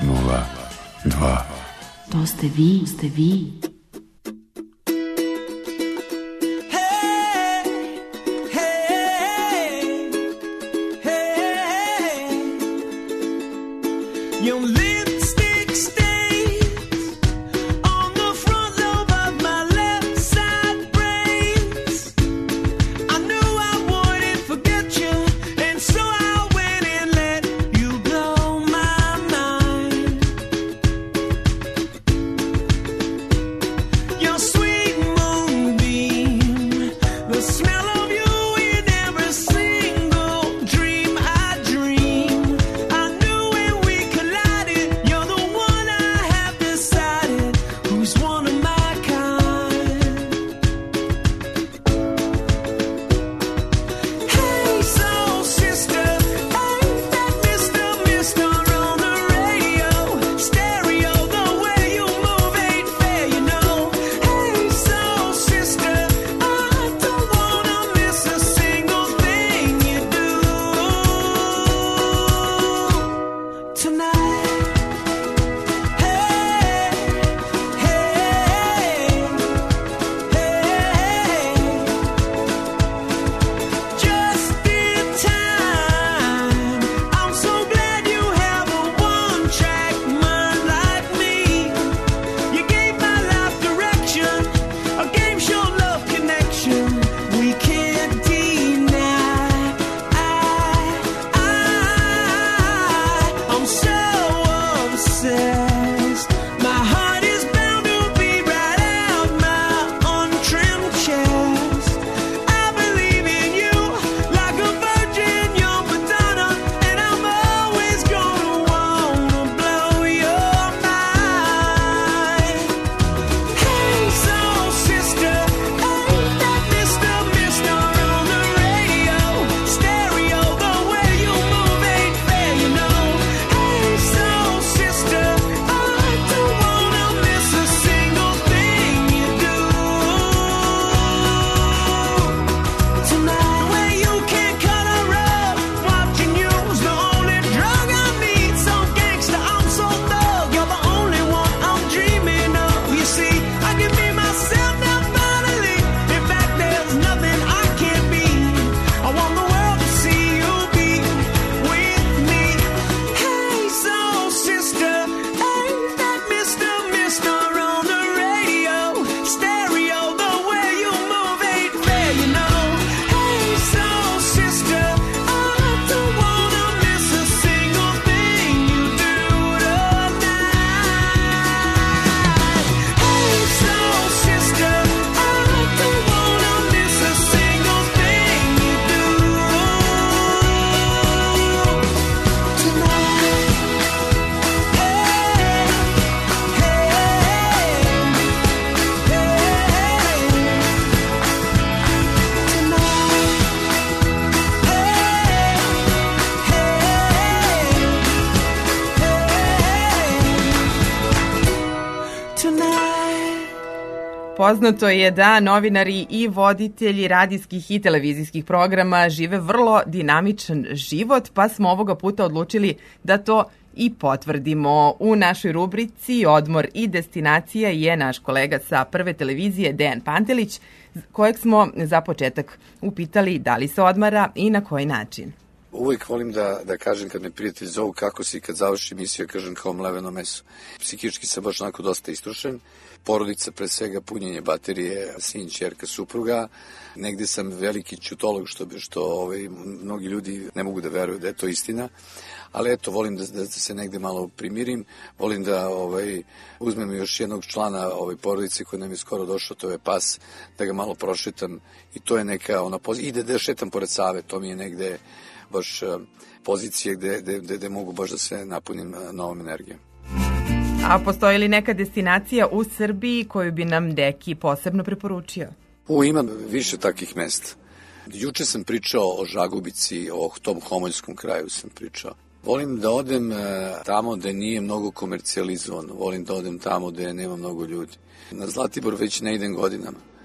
02. To ste vi. Your lipstick stains on the front lobe of my left side brains. I knew I wouldn't forget you, and so I went and let you blow my mind. Your sweet moonbeam, the smell of you in every single dream I dream. I knew when we collided, you're the one I have decided who's one of my kind. Hey, soul sister, ain't that Mr. on the radio? Stereo, the way you move ain't fair, you know. Hey, soul sister, I don't wanna miss a single thing you do tonight. Just in time. I'm so glad you have a one-track mind like me. You gave my life direction, a game show love connection we can't deny. I'm so obsessed. My heart is bound to be right out my untrimmed chest. I believe in you like a virgin, you're Madonna, and I'm always gonna wanna blow your mind. Hey, soul sister, ain't that Mr. on the radio? Stereo, the way you move ain't fair, you know. Hey, soul sister, I don't wanna miss a single thing you do tonight. The way you can't cut a rug, watching you's the only drug I need. So gangsta, I'm so thug, you're the only one I'm dreaming of. You see, I can be myself now finally. In fact, there's nothing I can't be. I want the world to see you be with me. Hey, soul sister, ain't that Mr. on the radio? Stereo, the way you move ain't fair, you know. Hey, soul sister, I don't wanna miss a single thing you do tonight. Hey, soul sister, I don't wanna miss a single thing you do tonight. Poznato je da novinari i voditelji radijskih i televizijskih programa žive vrlo dinamičan život, pa smo ovoga puta odlučili da to i potvrdimo. U našoj rubrici Odmor i destinacija je naš kolega sa Prve televizije Dejan Pantelić, kojeg smo za početak upitali da li se odmara i na koji način. Uvijek volim da kažem kad me prijatelji zovu kako si, kad završi emisiju, kažem kao mleveno meso. Psihički sam baš onako dosta istrušen. Porodica, pre svega punjenje baterije, sin, ćerka, supruga. Negde sam veliki ćutolog, što mnogi ljudi ne mogu da veruju da je to istina. Ali eto, volim da se negde malo primirim. Volim da uzmem još jednog člana porodice koji nam je skoro došao, to je pas, da ga malo prošetam. I to je neka ona pozicija. I da šetam pored Save, to mi je negde baš pozicije gde mogu baš da se napunim novom energijom. A postoji li neka destinacija u Srbiji koju bi nam Deki posebno preporučio? Imam više takvih mesta. Juče sam pričao o Žagubici, o tom homoljskom kraju sam pričao. Volim da odem tamo gde nije mnogo komercijalizovano, volim da odem tamo gde nema mnogo ljudi. Na Zlatibor već ne idem godinama.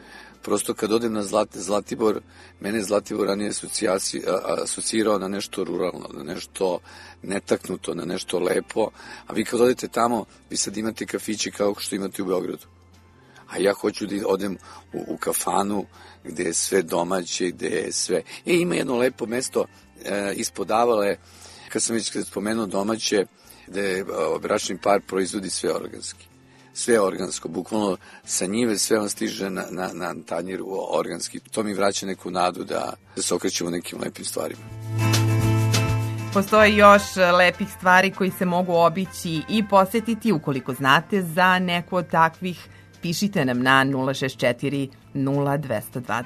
Prosto kad odem na Zlatibor, mene je Zlatibor ranije asocirao na nešto ruralno, na nešto netaknuto, na nešto lepo, a vi kad odete tamo, vi sad imate kafiće kao što imate u Beogradu. A ja hoću da odem u kafanu gde je sve domaće, gde je sve... Ima jedno lepo mesto ispod Avale, kad sam već spomenuo domaće, gde bračni par proizvodi sve organski. Sve organsko, bukvalno sa njive sve vam stiže na tanjir organski. To mi vraća neku nadu da se okrećemo nekim lepim stvarima. Postoje još lepih stvari koji se mogu obići i posetiti. Ukoliko znate za neku od takvih, pišite nam na 064 0202 200.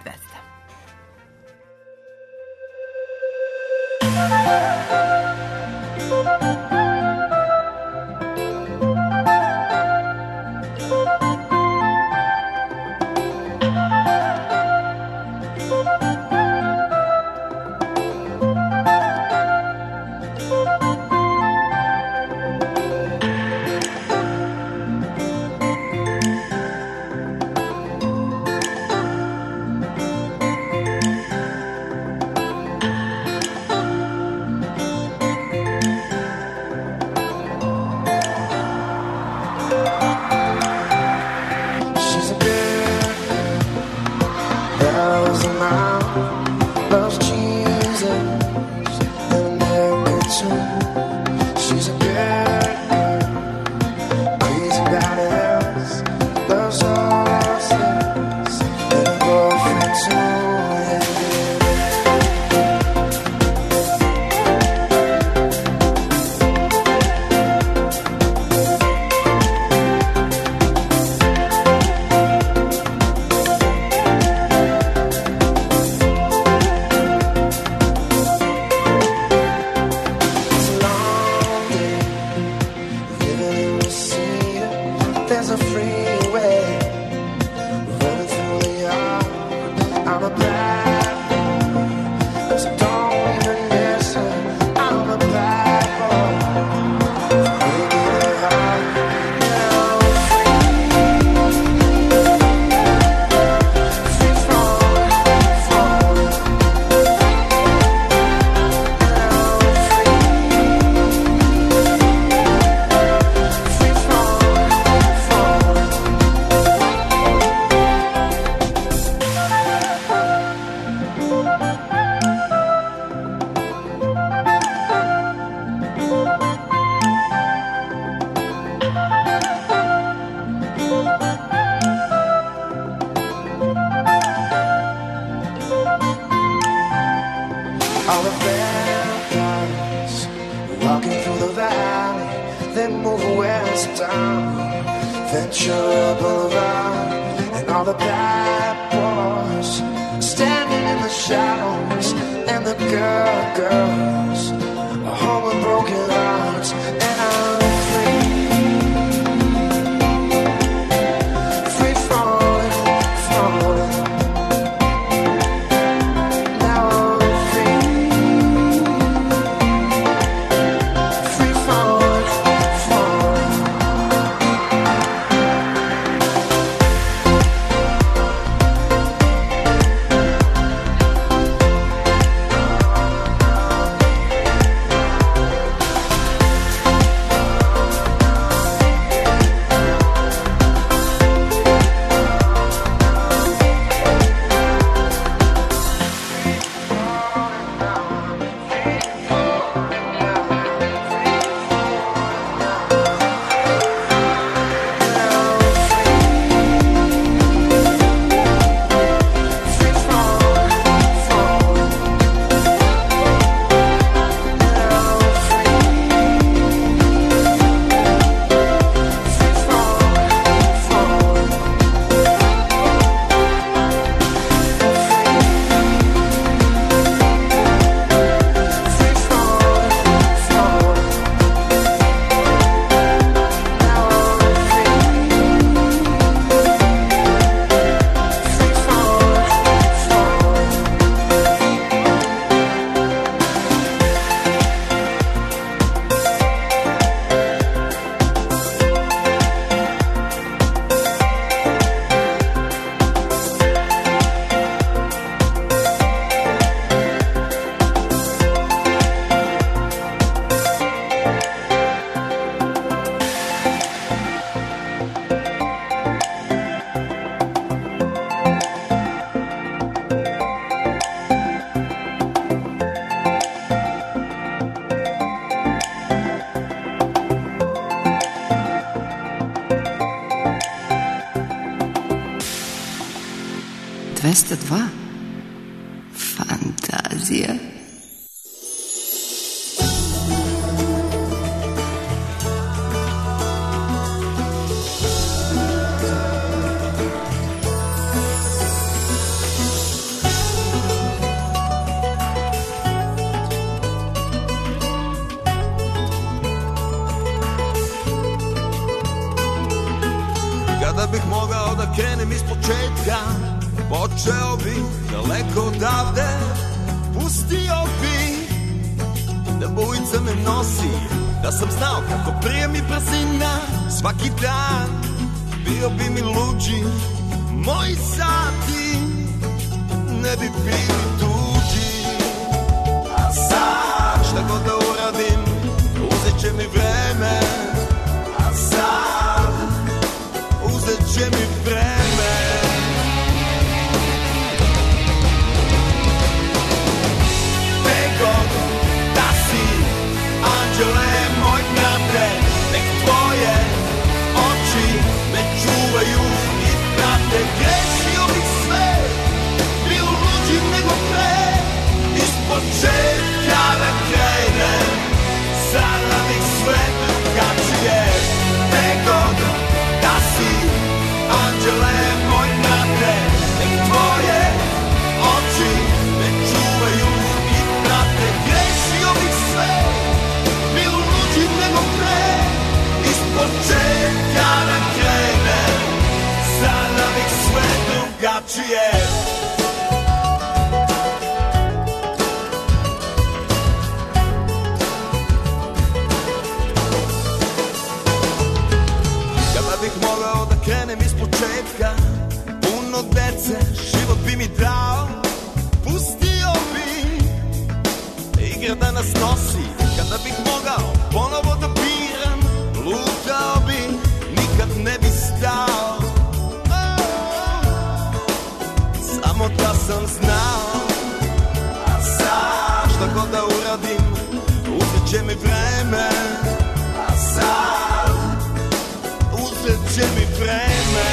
202. Fantazija. Kada bih mogao da krenem iz početka, počeo bih daleko odavde. Pustio bih da bujica me nosi, da sam znao kako prije mi brzina. Svaki dan bio bi mi luđi, moji sati ne bi bili tuđi. A sad šta god da uradim, uzet će mi vreme. A sad uzet će mi vreme. Gde god da si, anđele moj brate, nek tvoje oči me čuvaju i prate. Grešio bih sve, bio luđi nego pre, ispočetka da krenem, sada bih sve drugačije. Gde god da si, anđele moj brate, nek tvoje oči me čuvaju i prate. Grešio bih sve, bio luđi nego pre, ispočetka da krenem, sada bih sve drugačije. Krenem iz početka, puno dece, život bi mi dao. Pustio bi igra da nas nosi. Kada bih mogao ponovo da biram, lutao bi, nikad ne bi stao. Samo da sam znao. A sad šta god da uradim, uzet će mi vreme. A sad uzet će mi vreme.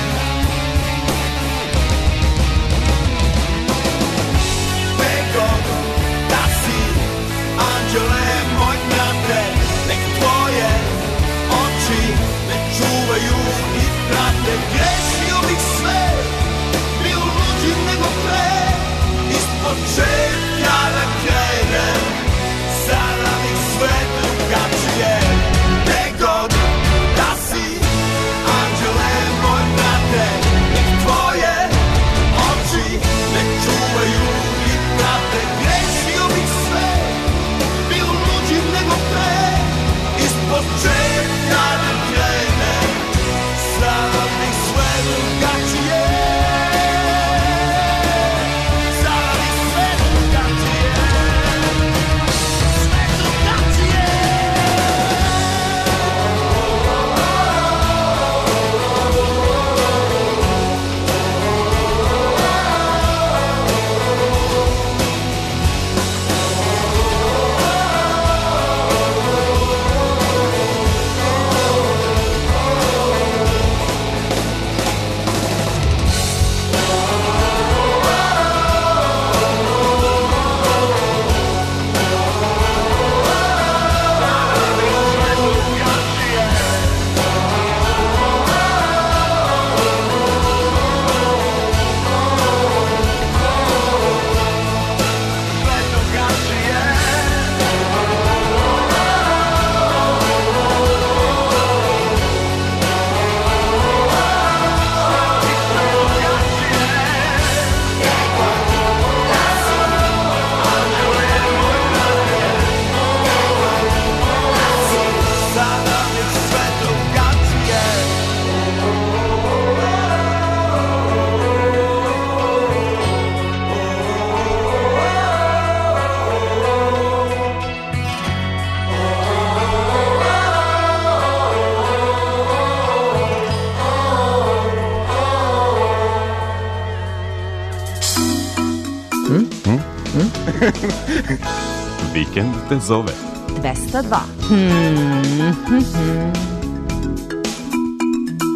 Gde god da si, anđele moj brate, nek tvoje oči me čuvaju i prate. Grešio bih sve, bio luđi nego pre, ispočetka da krenem, sada bih sve drugačije. Gde god da si, anđele moj brate, nek tvoje oči me čuvaju i prate. Grešio bih sve, bio luđi nego pre, ispočetka da krenem, sada bih sve drugačije. Sada bih sve drugačije. Sve drugačije. Vikend te zove. 202.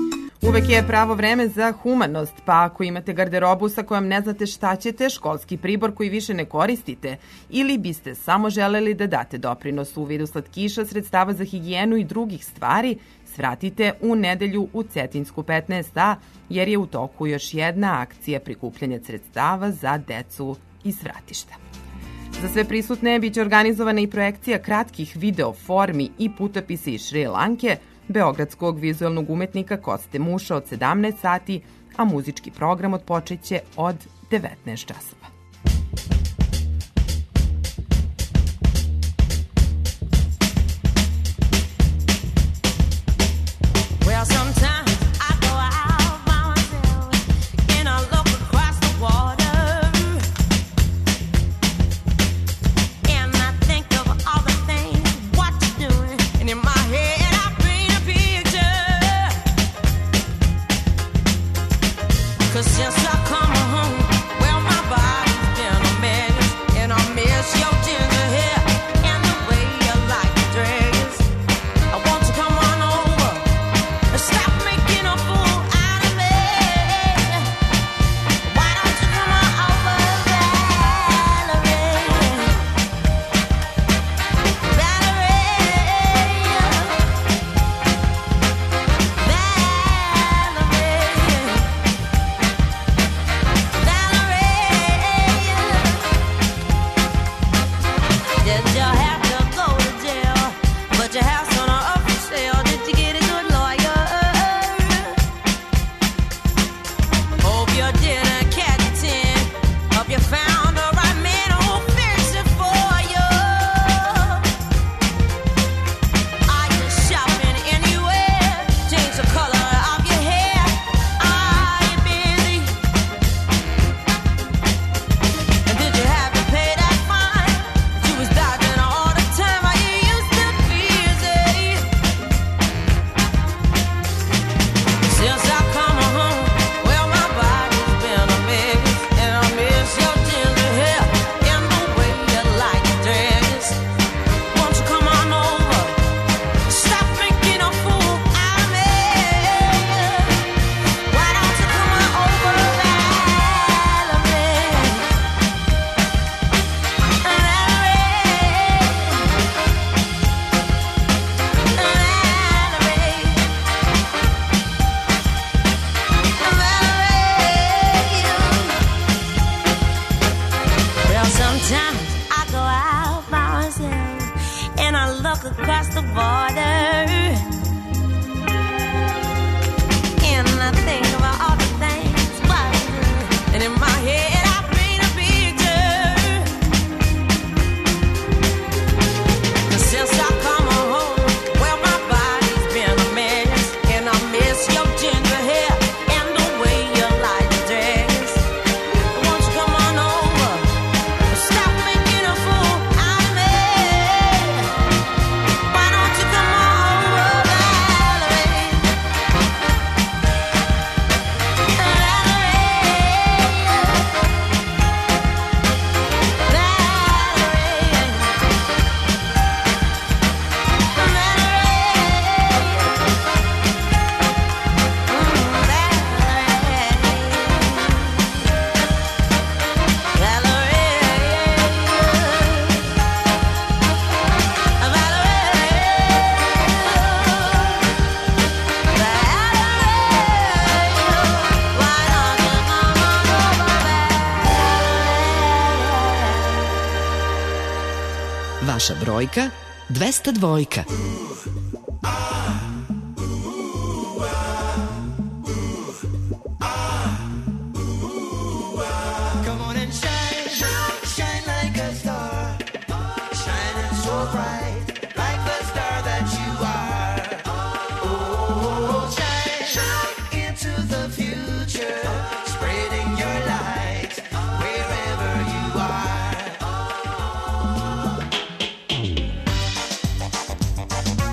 Uvek je pravo vreme za humanost, pa ako imate garderobu sa kojom ne znate šta ćete, školski pribor koji više ne koristite ili biste samo želeli da date doprinos u vidu slatkiša, sredstava za higijenu i drugih stvari, svratite u nedelju u Cetinsku 15a, jer je u toku još jedna akcija prikupljanja sredstava za decu iz svratišta. Za sve prisutne biće organizovana i projekcija kratkih video formi i putopisa iz Šri Lanke, beogradskog vizualnog umetnika Koste Muša od 17 sati, a muzički program odpočeće od 19 časova. Since I come home, well, my body's been a mess, and I miss your ginger hair and the way you like the dress. I want you to come on over and stop making a fool out of me. Why don't you come on over, Valerie? Did you have to go to jail? But your house on a up for sale. Did you get a good lawyer? Hope you didn't catch a 10. Hope you found the right man who'll fix it for you. Are you shopping anywhere? Change the color of your hair. Are you busy? And did you have to pay that fine? You was dodging all the time. Are you used to busy? Since I come home, well, my body's been a mess, and I miss your ginger hair and the way you like the dress. Won't you come on over? Stop making a fool out of me. Why don't you come on over, Well, sometimes I go out by myself and I look across the border and I think about all the things what I do. And in my head I paint a picture. Since I come home, well, my body's been a mess, and I miss your ginger hair and the way you like the dress. Won't you come on over? Stop making a fool out of me. Why don't you come on over, Valerie? Vaša brojka 202. Come on and shine, shine, shine like a star, shining so bright, like the star that you are. Oh, shine, shine into the future, spreading your light wherever you are.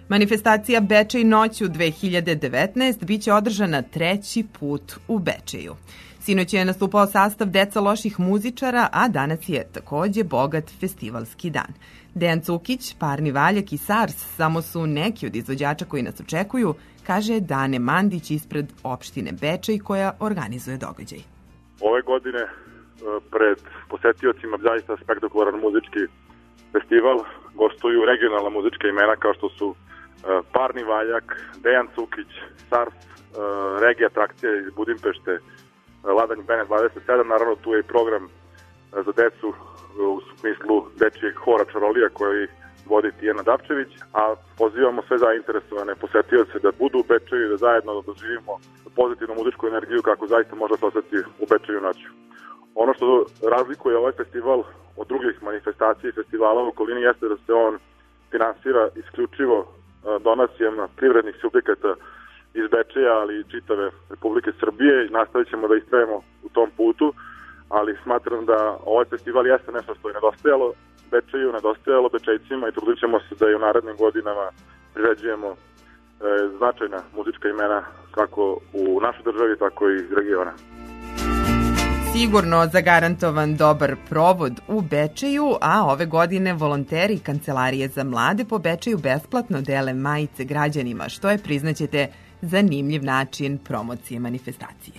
Manifestacija Bečej noću 2019 biće održana 3. put u Bečeju. Sinoć je nastupao sastav Deca loših muzičara, a danas je takođe bogat festivalski dan. Dejan Cukić, Parni Valjak i SARS samo su neki od izvođača koji nas očekuju, kaže Dane Mandić ispred opštine Bečej koja organizuje događaj. Ove godine pred posetiocima zaista spektakularan muzički festival, gostuju regionalna muzička imena kao što su Parni Valjak, Dejan Cukić, SARS, regija atrakcija iz Budimpešte, Ladanj Bene 27, naravno tu je i program za decu u smislu dečijeg hora Čarolija koji vodi Tijena Dapčević, a pozivamo sve zainteresovane posetioce da budu u Bečeju i da zajedno doživimo pozitivnu muzičku energiju kako zaista može se osjeti u Bečeju noću. Ono što razlikuje ovaj festival od drugih manifestacija i festivala u okolini jeste da se on finansira isključivo donacijama privrednih subjekata iz Bečeja, ali i čitave Republike Srbije i nastavit ćemo da istrajemo u tom putu, ali smatram da ovaj festival jeste nešto što je nedostajalo Bečeju, nedostajalo Bečejcima i trudit ćemo se da i u narednim godinama priređujemo značajna muzička imena kako u našoj državi, tako i iz regiona. Sigurno zagarantovan dobar provod u Bečeju, a ove godine volonteri Kancelarije za mlade po Bečeju besplatno dele majice građanima, što je, priznaćete, zanimljiv način promocije manifestacije.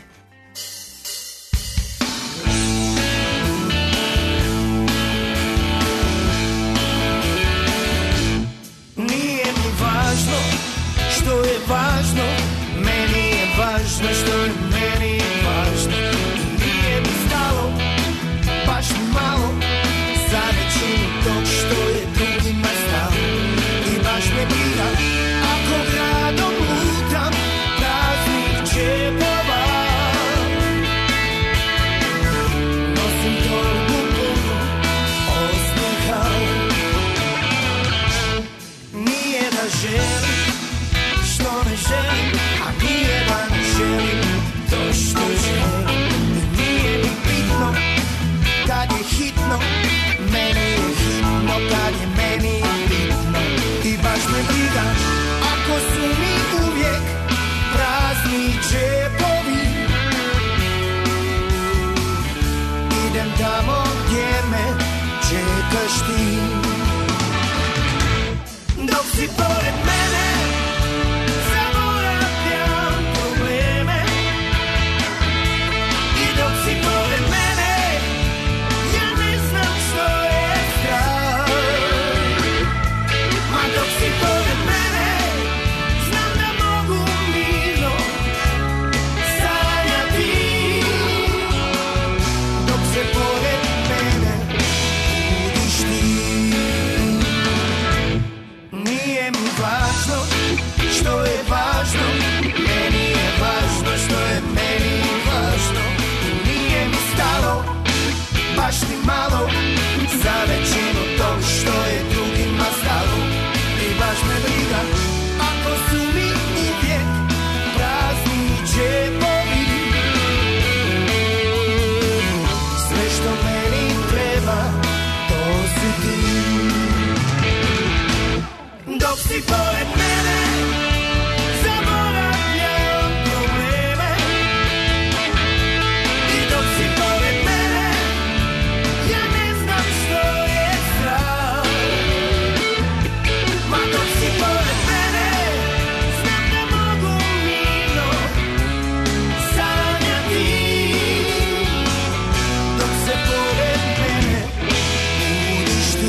Nije mi važno što je važno, meni je važno što je meni važno. Nije mi stalo, baš mi malo, za većinu tog što je drugima stalo. I baš me briga, ako gradom lutam, praznih džepova. Nosim torbu punu osmeha. Nije da želim što ne želim, a nije da ne želim to što želim. I nije mi bitno kad je hitno, meni je hitno kad je meni bitno. I baš me briga ako su mi uvijek prazni džepovi. Idem tamo gdje me čekaš ti. Dok si pored mene zaboravljam probleme. I dok si pored mene ja ne znam što je strah. Ma dok si pored mene znam da mogu mirno sanjati. Dok se pored mene budiš ti. Nije mi važno što je važno, meni je važno što je meni važno. Nije mi stalo, baš ni malo, za većinu tog što je drugima stalo. I baš me briga ako su mi uvijek prazni džepovi. Sve što meni treba, to si ti. Dok si pored mene zaboravljam probleme. I dok si pored mene ja ne znam što je strah. Ma dok si pored mene znam da mogu mirno sanjati. Dok se pored mene budiš ti.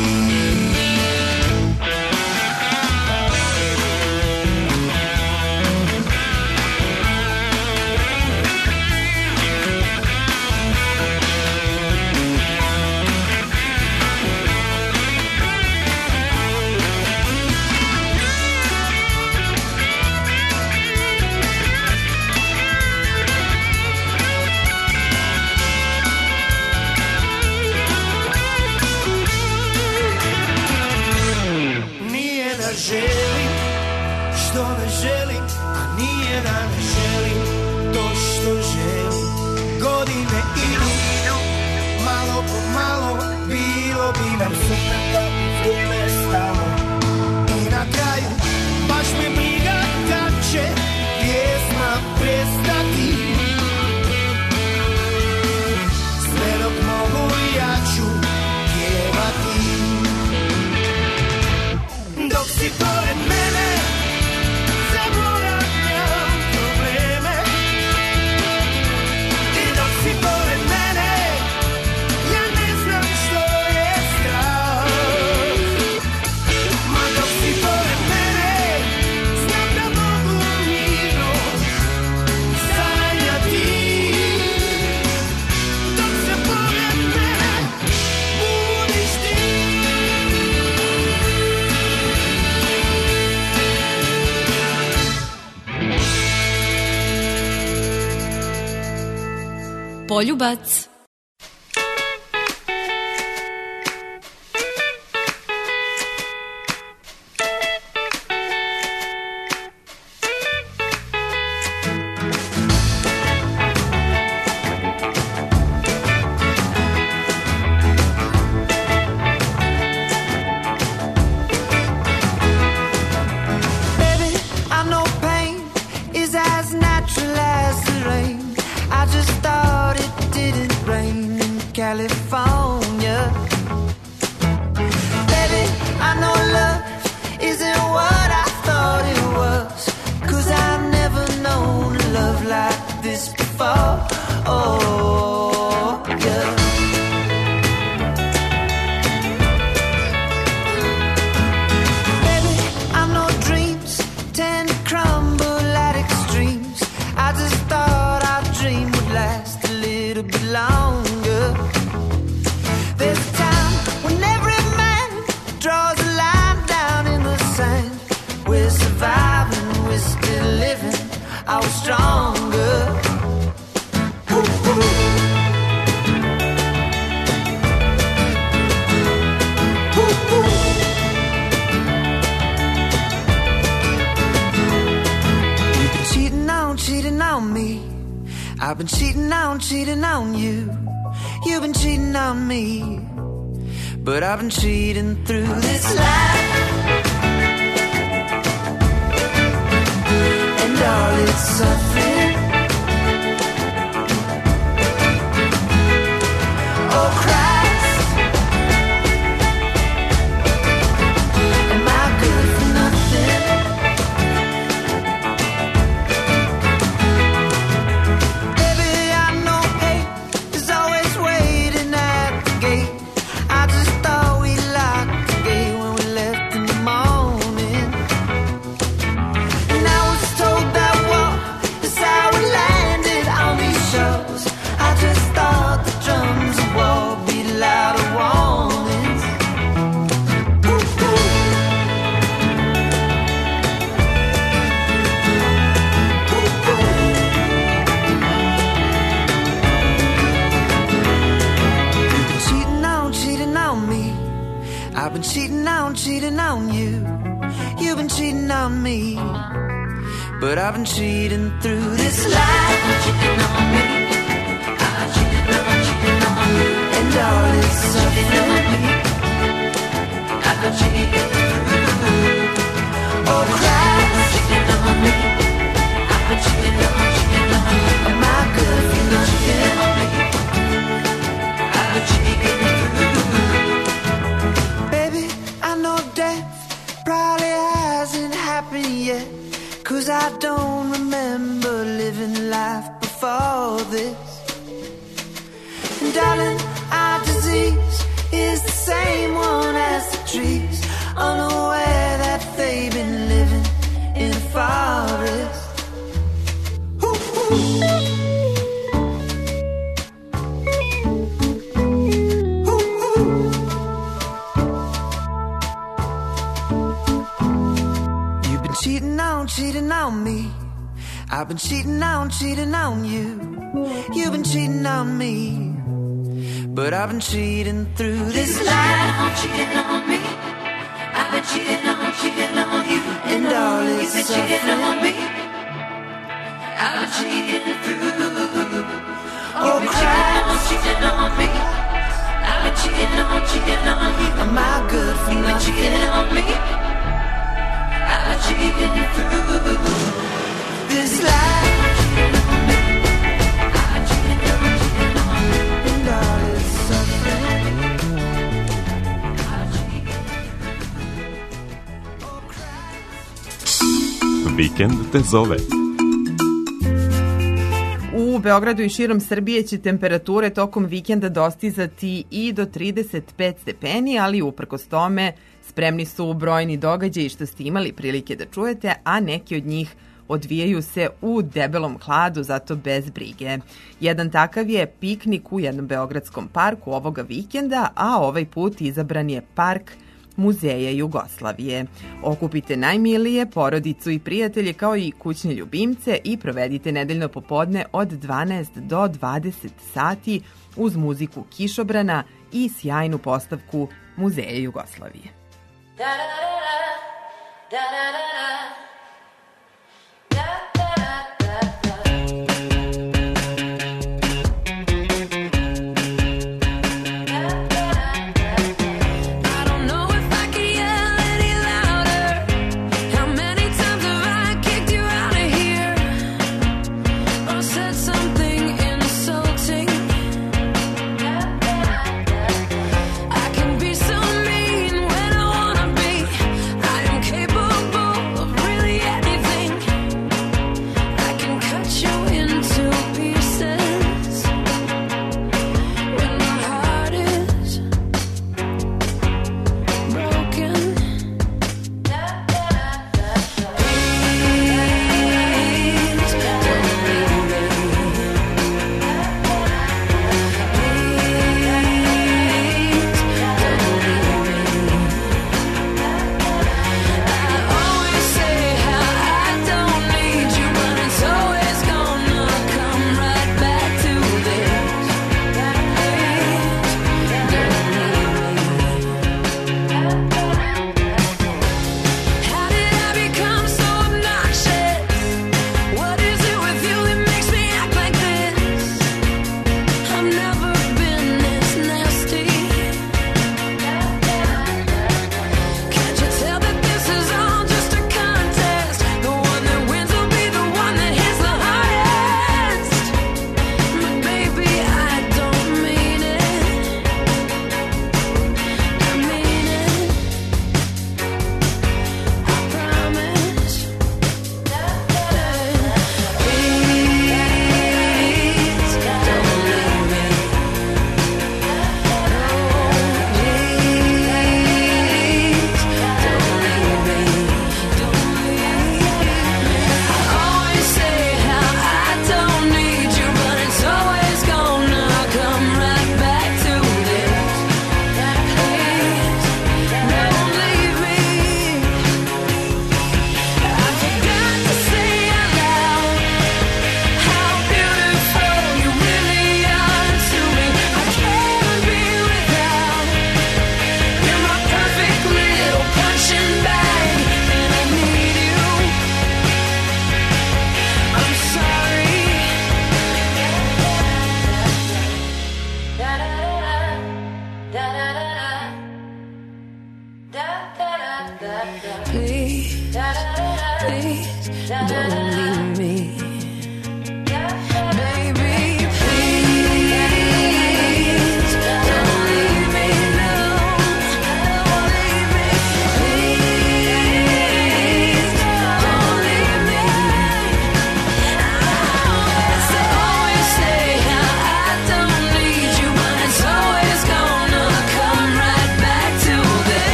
Nije da želim što ne želim, a nije da ne želim to što želim. Godine idu, malo po malo, bilo bi nam super da bi vrijeme stalo. I na kraju Poljubac. California. Baby, I know love isn't what I thought it was, 'cause I've never known a love like this before. Oh, yeah. Baby, I know dreams tend to crumble at extremes. I just thought our dream would last a little bit longer. There's a time when every man draws a line down in the sand. We're surviving, we're still living, I was stronger. Ooh, ooh. Ooh, ooh. You've been cheating on me. I've been cheating on you. You've been cheating on me, but I've been cheating through this life, and all its suffering. Oh Christ, am I good for nothing? Baby, I know hate is always waiting at the gate. I just thought we locked the gate when we left in the morning. And I was told that war is how we landed on these shores. I just thought the drums of war beat louder warnings. Ooh, ooh. Ooh, ooh. You've been cheating on me. I've been cheating on you. You've been cheating on me, but I've been cheating through this life. Cheating on me. I've been cheating on you, and all its suffering. I've been cheating through. Oh Christ, cheating on me. I've been cheating on you. Am I good for nothing? I've been cheating through. Baby, I know death probably hasn't happened yet, 'cause I don't remember living life before this. And darling, our disease is the same one as the trees, unaware that they've been living in a forest. Ooh, ooh. Cheating on me. I've been cheating on you. You've been cheating on me, but I've been cheating through this life. Cheating on me. I've been cheating on you, and all its suffering. Cheating on me. I've been cheating through. Oh Christ, cheating on me. I've been cheating on you. Am I good for nothing? Cheating on me. I'm cheating through this life. I'm cheating and all its suffering. Vikend te zove. U Beogradu i širom Srbije će temperature tokom vikenda dostizati i do 35 stepeni, ali uprkos tome spremni su brojni događaji što ste imali prilike da čujete, a neki od njih odvijaju se u debelom hladu, zato bez brige. Jedan takav je piknik u jednom beogradskom parku ovoga vikenda, a ovaj put izabran je park Muzeja Jugoslavije. Okupite najmilije, porodicu i prijatelje kao i kućne ljubimce i provedite nedeljno popodne od 12 do 20 sati uz muziku Kišobrana i sjajnu postavku Muzeja Jugoslavije.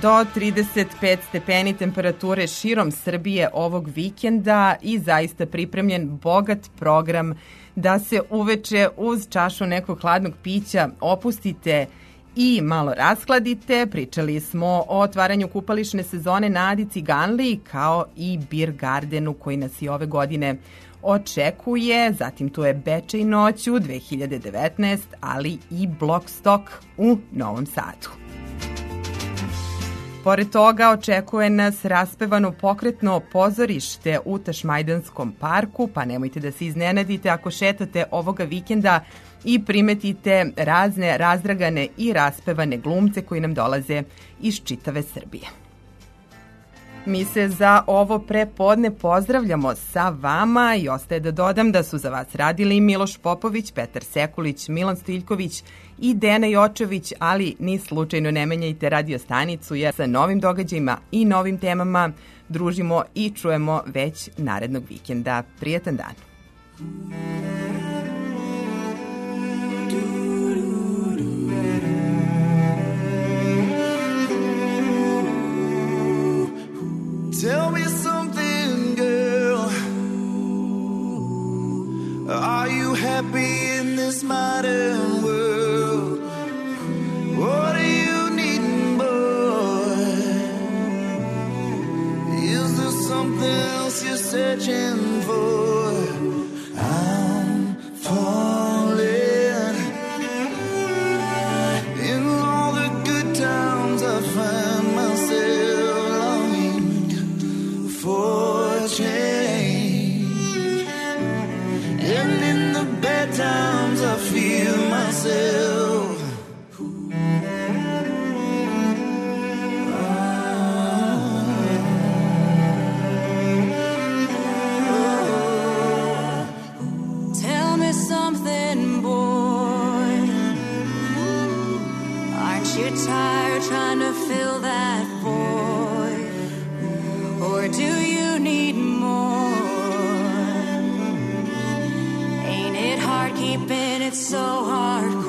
do 35 stepeni temperature širom Srbije ovog vikenda i zaista pripremljen bogat program da se uveče uz čašu nekog hladnog pića opustite i malo raskladite. Pričali smo o otvaranju kupališne sezone na Adi Ciganliji kao i Beer Gardenu koji nas i ove godine očekuje. Zatim tu je Bečej noć u 2019, ali i Blockstock u Novom Sadu. Pored toga očekuje nas raspevano pokretno pozorište u Tašmajdanskom parku, pa nemojte da se iznenadite ako šetate ovoga vikenda i primetite razne razdragane i raspevane glumce koji nam dolaze iz čitave Srbije. Mi se za ovo prepodne pozdravljamo sa vama i ostaje da dodam da su za vas radili Miloš Popović, Petar Sekulić, Milan Stiljković i Dena Jočević, ali ni slučajno ne menjajte radio stanicu jer sa novim događajima i novim temama družimo i čujemo već narednog vikenda. Prijetan dan! Tell me something, girl. Are you happy in this modern world? What do you need, boy? Is there something else you're searching for? I'm falling. In all the good times I find myself for change, and in the bad times I feel myself. Tell me something, boy. Aren't you tired trying to fill that void? Or do you need more? Ain't it hard keeping it so hardcore?